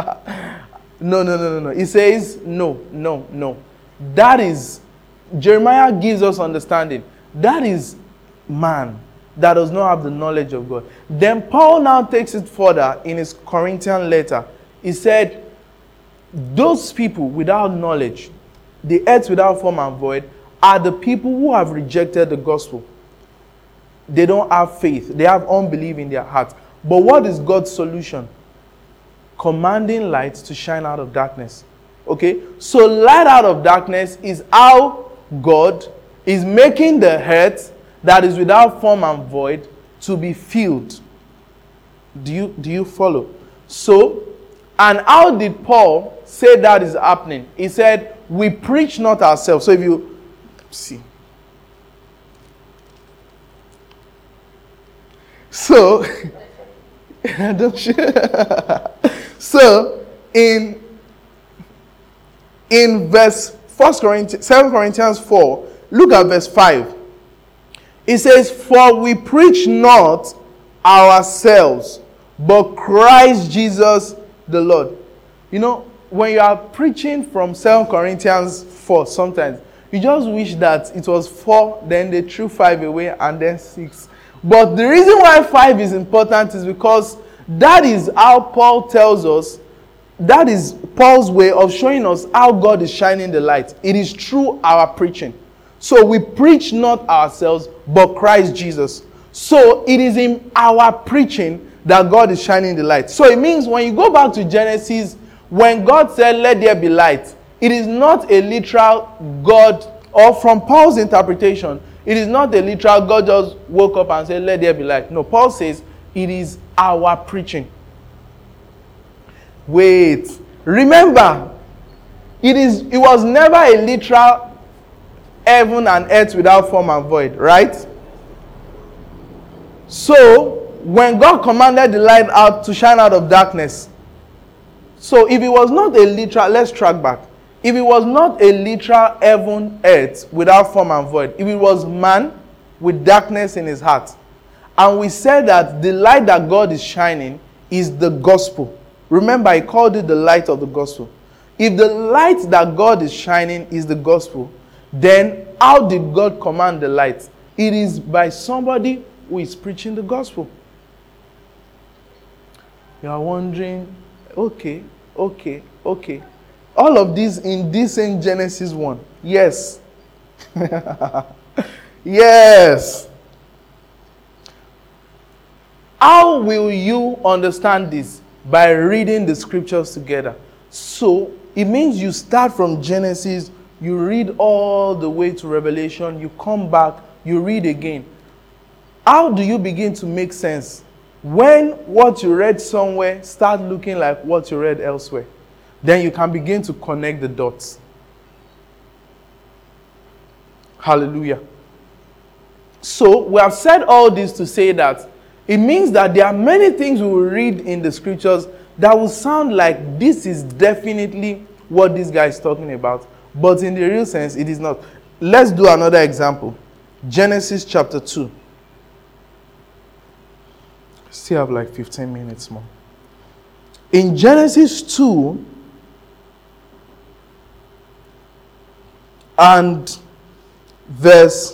No. He says, no. That is, Jeremiah gives us understanding. That is man that does not have the knowledge of God. Then Paul now takes it further in his Corinthian letter. He said, those people without knowledge, the earth without form and void, are the people who have rejected the gospel. They don't have faith. They have unbelief in their hearts. But what is God's solution? Commanding light to shine out of darkness. Okay? So light out of darkness is how God is making the earth that is without form and void to be filled. Do you follow? So, and how did Paul say that is happening? He said, we preach not ourselves. So if you see. So, so in verse 2 Corinthians 4, look at verse 5. It says, "For we preach not ourselves, but Christ Jesus the Lord." You know, when you are preaching from 2 Corinthians 4, sometimes you just wish that it was 4, then they threw 5 away, and then 6. But the reason why 5 is important is because that is how Paul tells us, that is Paul's way of showing us how God is shining the light. It is through our preaching. So we preach not ourselves, but Christ Jesus. So it is in our preaching that God is shining the light. So it means when you go back to Genesis, when God said, "Let there be light," it is not a literal God, or from Paul's interpretation, it is not a literal God just woke up and said, "Let there be light." No, Paul says it is our preaching. Wait, remember, it was never a literal heaven and earth without form and void, right? So, when God commanded the light out to shine out of darkness, so if it was not a literal, let's track back. If it was not a literal heaven, earth without form and void, if it was man with darkness in his heart, and we said that the light that God is shining is the gospel. Remember, he called it the light of the gospel. If the light that God is shining is the gospel, then how did God command the light? It is by somebody who is preaching the gospel. You are wondering, okay. All of this in this same Genesis 1. Yes. Yes. How will you understand this? By reading the scriptures together. So, it means you start from Genesis, you read all the way to Revelation, you come back, you read again. How do you begin to make sense? When what you read somewhere start looking like what you read elsewhere, then you can begin to connect the dots. Hallelujah. So, we have said all this to say that it means that there are many things we will read in the scriptures that will sound like this is definitely what this guy is talking about. But in the real sense, it is not. Let's do another example. Genesis chapter 2. Still have like 15 minutes more. In Genesis 2 and verse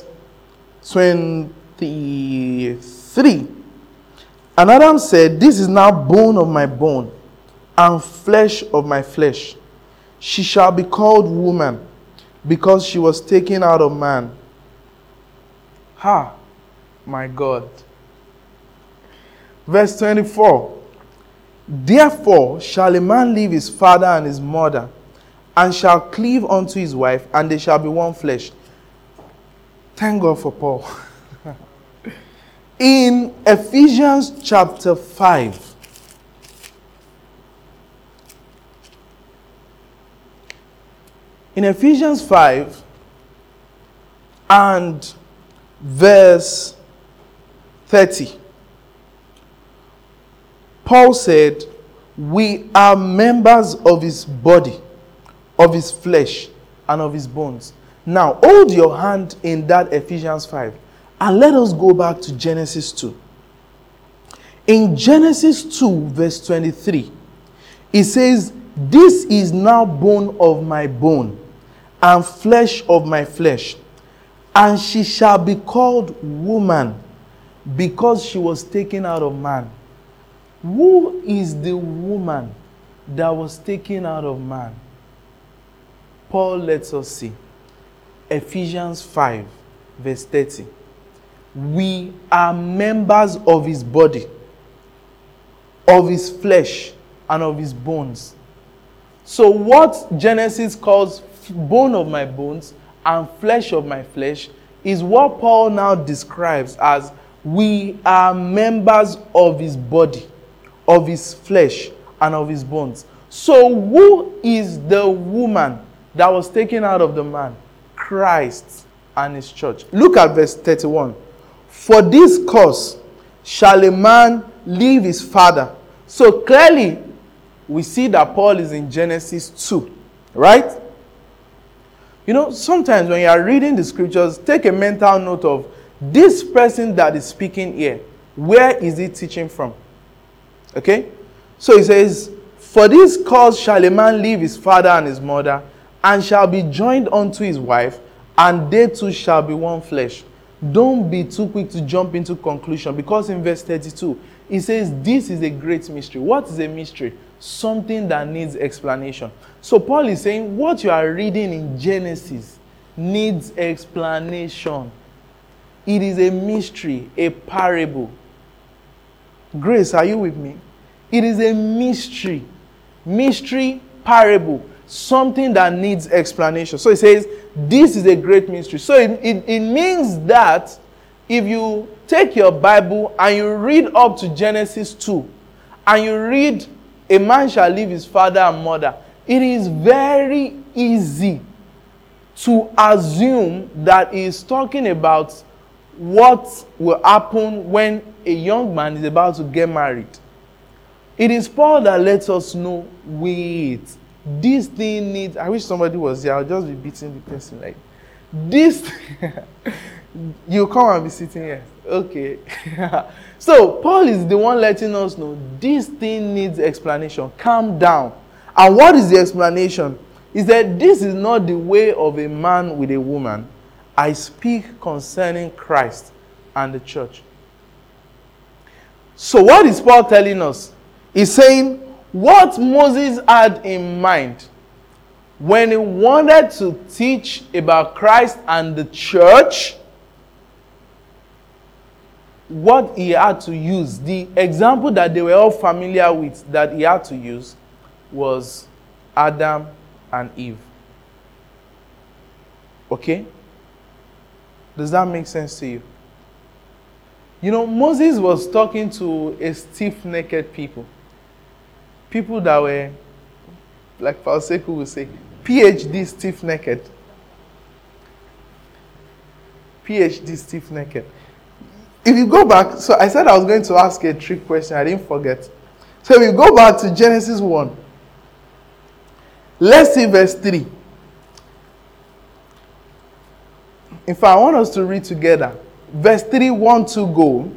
23. And Adam said, "This is now bone of my bone and flesh of my flesh. She shall be called woman, because she was taken out of man." Ha, my God. Verse 24. "Therefore shall a man leave his father and his mother, and shall cleave unto his wife, and they shall be one flesh." Thank God for Paul. In Ephesians chapter 5, in Ephesians 5 and verse 30, Paul said, "We are members of his body, of his flesh, and of his bones." Now, hold your hand in that Ephesians 5. And let us go back to Genesis 2. In Genesis 2, verse 23, it says, "This is now bone of my bone and flesh of my flesh. And she shall be called woman, because she was taken out of man." Who is the woman that was taken out of man? Paul lets us see. Ephesians 5, verse 30. We are members of his body, of his flesh, and of his bones. So what Genesis calls bone of my bones and flesh of my flesh is what Paul now describes as we are members of his body, of his flesh, and of his bones. So who is the woman that was taken out of the man? Christ and his church. Look at verse 31. "For this cause shall a man leave his father." So clearly, we see that Paul is in Genesis 2, right? You know, sometimes when you are reading the scriptures, take a mental note of this person that is speaking here. Where is he teaching from? Okay? So he says, "For this cause shall a man leave his father and his mother, and shall be joined unto his wife, and they two shall be one flesh." Don't be too quick to jump into conclusion, because in verse 32, it says this is a great mystery. What is a mystery? Something that needs explanation. So Paul is saying what you are reading in Genesis needs explanation. It is a mystery, a parable. Grace, are you with me? It is a mystery. Mystery, parable. Something that needs explanation. So it says, this is a great mystery. So it means that if you take your Bible and you read up to Genesis 2, and you read, "A man shall leave his father and mother," it is very easy to assume that he is talking about what will happen when a young man is about to get married. It is Paul that lets us know, wait, this thing needs... I wish somebody was here. I'll just be beating the person like this. You come and be sitting here. Okay. So Paul is the one letting us know this thing needs explanation. Calm down. And what is the explanation? Is that this is not the way of a man with a woman. I speak concerning Christ and the church. So what is Paul telling us? He's saying what Moses had in mind when he wanted to teach about Christ and the church, what he had to use, the example that they were all familiar with that he had to use was Adam and Eve. Okay? Does that make sense to you? You know, Moses was talking to a stiff-necked people. People that were, like Falseco would say, PhD stiff-necked. PhD stiff-necked. If you go back, so I said I was going to ask a trick question, I didn't forget. So if you go back to Genesis 1, let's see verse 3. In fact, I want us to read together. Verse 3, 1, 2, go.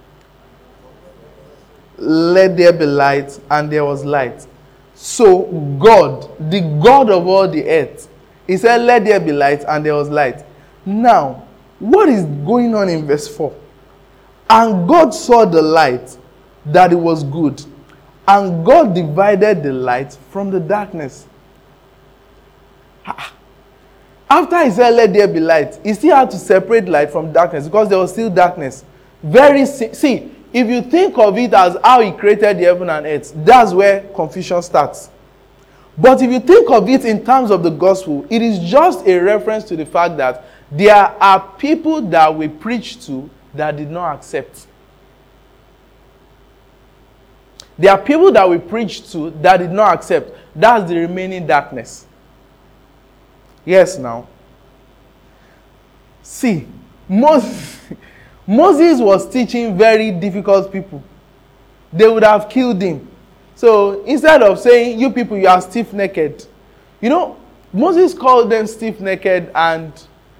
Let there be light, and there was light. So God, the God of all the earth, he said, let there be light, and there was light. Now, what is going on in verse 4? And God saw the light, that it was good. And God divided the light from the darkness. After he said, let there be light, he still had to separate light from darkness because there was still darkness. See, if you think of it as how he created the heaven and earth, that's where confusion starts. But if you think of it in terms of the gospel, it is just a reference to the fact that there are people that we preach to that did not accept. There are people that we preach to that did not accept. That's the remaining darkness. Yes, now. See, Moses was teaching very difficult people. They would have killed him. So instead of saying, you people, you are stiff-necked. You know, Moses called them stiff-necked, and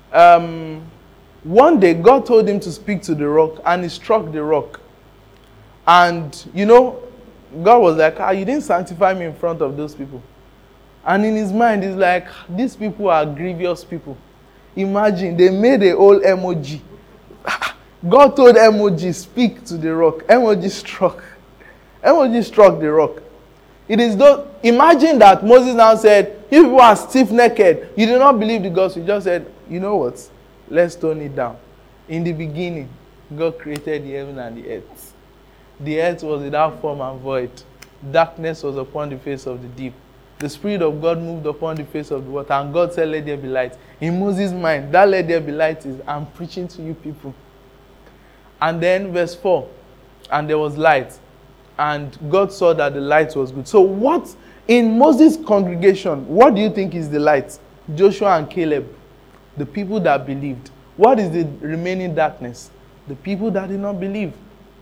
one day God told him to speak to the rock, and he struck the rock. And, you know, God was like, you didn't sanctify me in front of those people. And in his mind, he's like, these people are grievous people. Imagine, they made a whole emoji. God told emoji, speak to the rock. Emoji struck the rock. It is though, imagine that Moses now said, you people are stiff-necked. You do not believe the gospel. He just said, you know what? Let's tone it down. In the beginning, God created the heaven and the earth. The earth was without form and void. Darkness was upon the face of the deep. The Spirit of God moved upon the face of the water, and God said, let there be light. In Moses' mind, that let there be light is, I'm preaching to you people. And then verse 4, and there was light, and God saw that the light was good. So what, in Moses' congregation, what do you think is the light? Joshua and Caleb, the people that believed. What is the remaining darkness? The people that did not believe.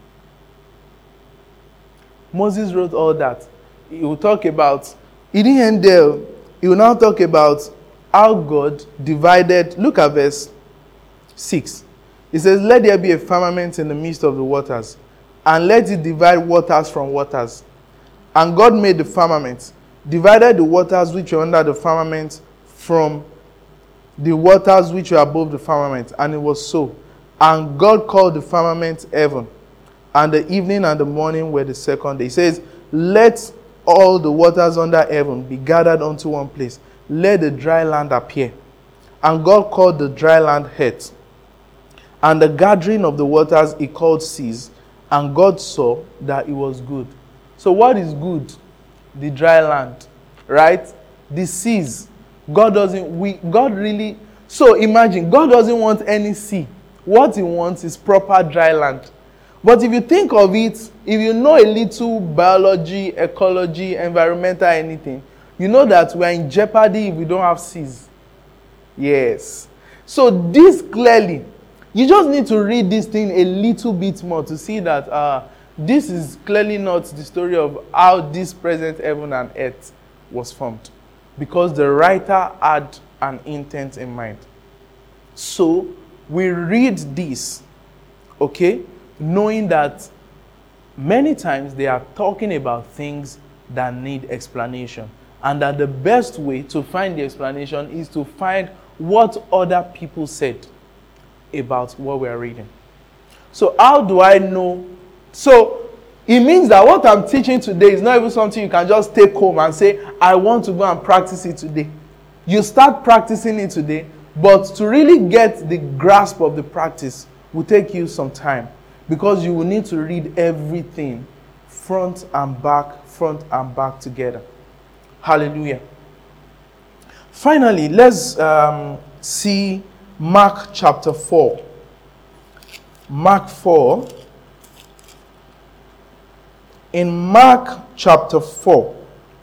Moses wrote all that. He will talk about, he didn't end there. He will now talk about how God divided. Look at verse 6. It says, let there be a firmament in the midst of the waters, and let it divide waters from waters. And God made the firmament, divided the waters which were under the firmament from the waters which were above the firmament. And it was so. And God called the firmament heaven. And the evening and the morning were the second day. He says, let all the waters under heaven be gathered unto one place. Let the dry land appear. And God called the dry land earth. And the gathering of the waters he called seas. And God saw that it was good. So what is good? The dry land. Right? The seas. God really... So imagine, God doesn't want any sea. What he wants is proper dry land. But if you think of it, if you know a little biology, ecology, environmental, anything, you know that we're in jeopardy if we don't have seas. Yes. So this clearly, you just need to read this thing a little bit more to see that this is clearly not the story of how this present heaven and earth was formed. Because the writer had an intent in mind. So, we read this, okay, knowing that many times they are talking about things that need explanation, and that the best way to find the explanation is to find what other people said about what we are reading. So how do I know? So it means that what I'm teaching today is not even something you can just take home and say, I want to go and practice it today. You start practicing it today, but to really get the grasp of the practice will take you some time, because you will need to read everything front and back together. Hallelujah. Finally, let's see Mark chapter 4. Mark 4. In Mark chapter 4,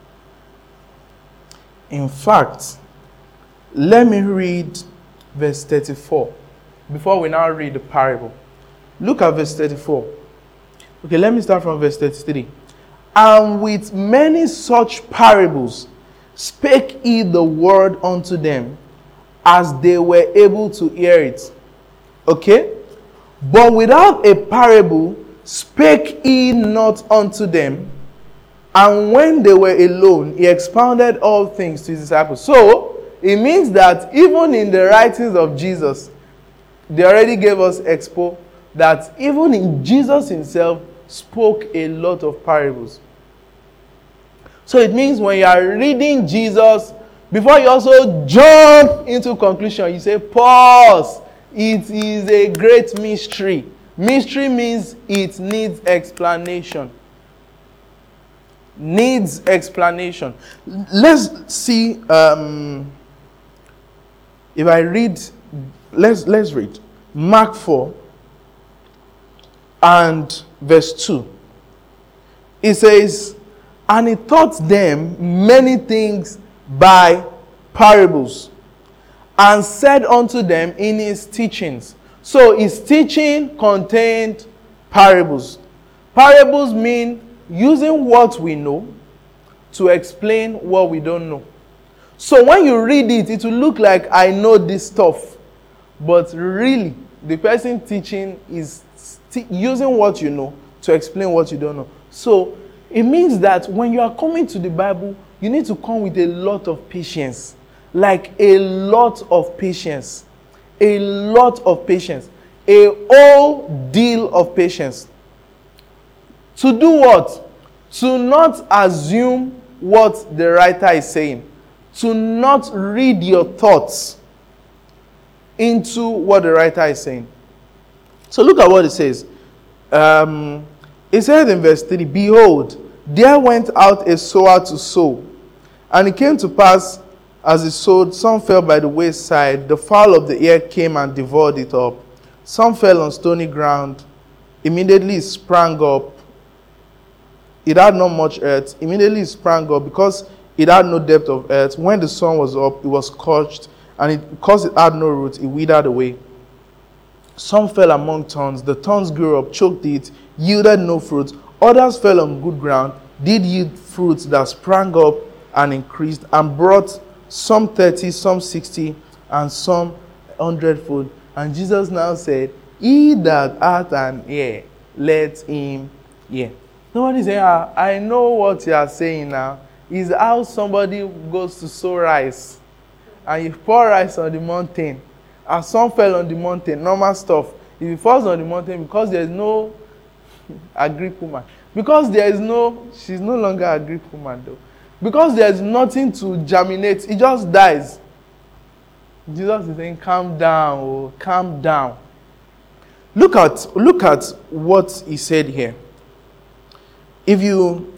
in fact, let me read verse 34 before we now read the parable. Look at verse 34. Okay, let me start from verse 33. And with many such parables spake he the word unto them, as they were able to hear it. Okay? But without a parable spake he not unto them. And when they were alone, he expounded all things to his disciples. So, it means that even in the writings of Jesus, they already gave us expo that even in Jesus himself spoke a lot of parables. So it means when you are reading Jesus, before you also jump into conclusion, you say, pause. It is a great mystery. Mystery means it needs explanation. Needs explanation. Let's see. If I read, let's read Mark 4 and verse 2. It says, and he taught them many things by parables, and said unto them in his teachings. So his teaching contained parables. Parables mean using what we know to explain what we don't know. So when you read it, it will look like I know this stuff. But really, the person teaching is using what you know to explain what you don't know. So it means that when you are coming to the Bible, you need to come with a lot of patience. Like a lot of patience. A lot of patience. A whole deal of patience. To do what? To not assume what the writer is saying. To not read your thoughts into what the writer is saying. So look at what it says. It says in verse 3, behold, there went out a sower to sow. And it came to pass, as he sowed, some fell by the wayside. The fowl of the air came and devoured it up. Some fell on stony ground. Immediately it sprang up. It had not much earth. Immediately it sprang up, because it had no depth of earth. When the sun was up, it was scorched, and because it had no root, it withered away. Some fell among thorns. The thorns grew up, choked it, yielded no fruit. Others fell on good ground, did yield fruits that sprang up and increased, and brought some 30, some 60, and some 100-fold. And Jesus now said, he that hath an ear, let him hear. Somebody say, I know what you are saying now. Is how somebody goes to sow rice, and you pour rice on the mountain, and some fell on the mountain, normal stuff. If it falls on the mountain, because there is no Greek woman, because there is no, she's no longer a Greek woman though, because there is nothing to germinate, it just dies. Jesus is saying, calm down, oh, calm down. Look at what he said here. If you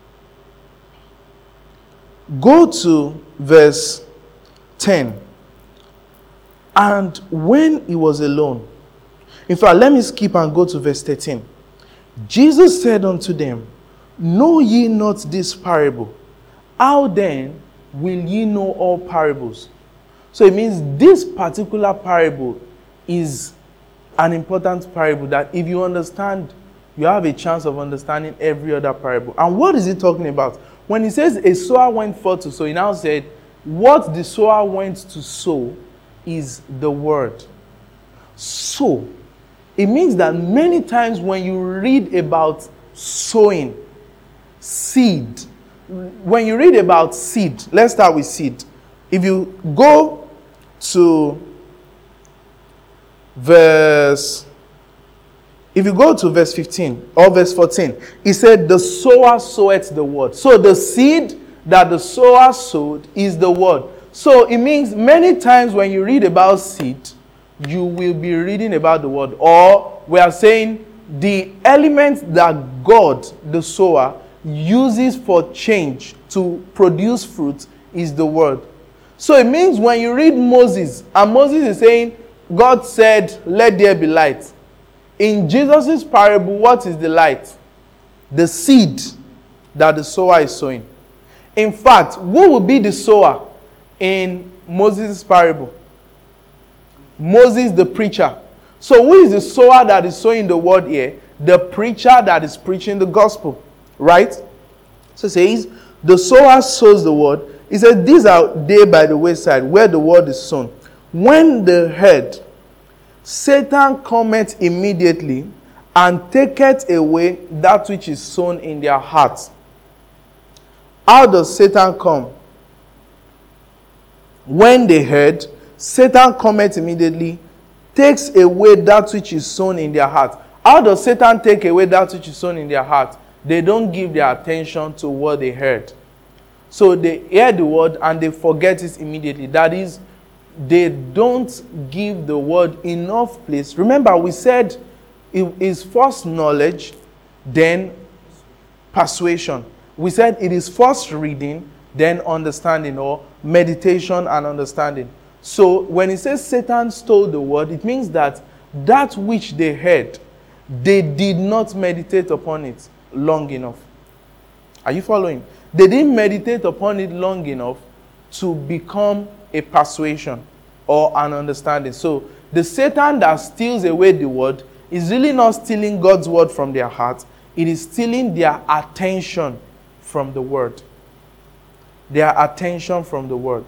go to verse 10. And when he was alone, in fact, let me skip and go to verse 13. Jesus said unto them, know ye not this parable? How then will ye know all parables? So it means this particular parable is an important parable that if you understand, you have a chance of understanding every other parable. And what is he talking about? When he says a sower went forth to sow, he now said, what the sower went to sow is the word. sow. It means that many times when you read about sowing, seed, when you read about seed, let's start with seed. If you go to verse 15 or verse 14, it said, the sower soweth the word. So the seed that the sower sowed is the word. So it means many times when you read about seed, you will be reading about the word. Or we are saying the element that God, the sower, uses for change to produce fruit is the word. So it means when you read Moses, and Moses is saying, God said, let there be light. In Jesus' parable, what is the light? The seed that the sower is sowing. In fact, who will be the sower in Moses' parable? Moses the preacher. So who is the sower that is sowing the word here? The preacher that is preaching the gospel. Right? So it says, the sower sows the word. It says, these are they by the wayside where the word is sown. When they heard, Satan cometh immediately and taketh away that which is sown in their hearts. How does Satan come? When they heard, Satan cometh immediately, takes away that which is sown in their heart. How does Satan take away that which is sown in their heart? They don't give their attention to what they heard. So they hear the word and they forget it immediately. That is, they don't give the word enough place. Remember, we said it is first knowledge, then persuasion. We said it is first reading, then understanding, or meditation and understanding. So when it says Satan stole the word, it means that which they heard, they did not meditate upon it long enough. Are you following? They didn't meditate upon it long enough to become a persuasion or an understanding. So the Satan that steals away the word is really not stealing God's word from their heart. It is stealing their attention from the word. Their attention from the word.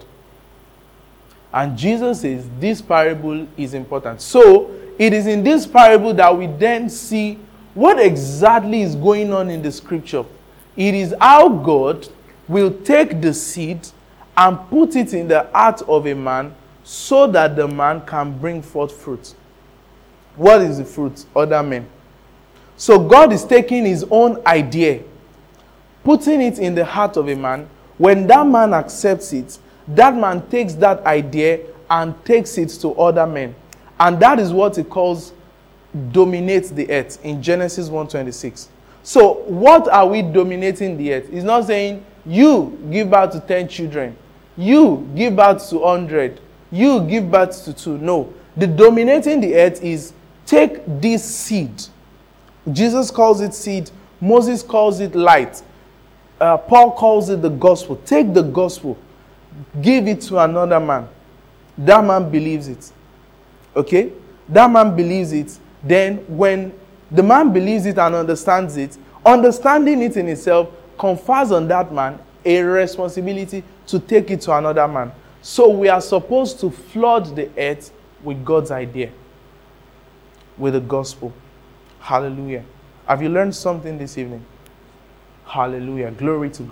And Jesus says this parable is important. So it is in this parable that we then see what exactly is going on in the scripture. It is how God will take the seed and put it in the heart of a man so that the man can bring forth fruit. What is the fruit? Other men. So God is taking his own idea, putting it in the heart of a man. When that man accepts it, that man takes that idea and takes it to other men. And that is what he calls dominate the earth in Genesis 1:26. So what are we dominating the earth? It's not saying you give birth to 10 children. You give birth to 100. You give birth to 2. No. The dominating the earth is take this seed. Jesus calls it seed. Moses calls it light. Paul calls it the gospel. Take the gospel. Give it to another man. That man believes it. Okay? That man believes it. Then when the man believes it and understands it, understanding it in itself confers on that man a responsibility to take it to another man. So we are supposed to flood the earth with God's idea, with the gospel. Hallelujah. Have you learned something this evening? Hallelujah. Glory to God.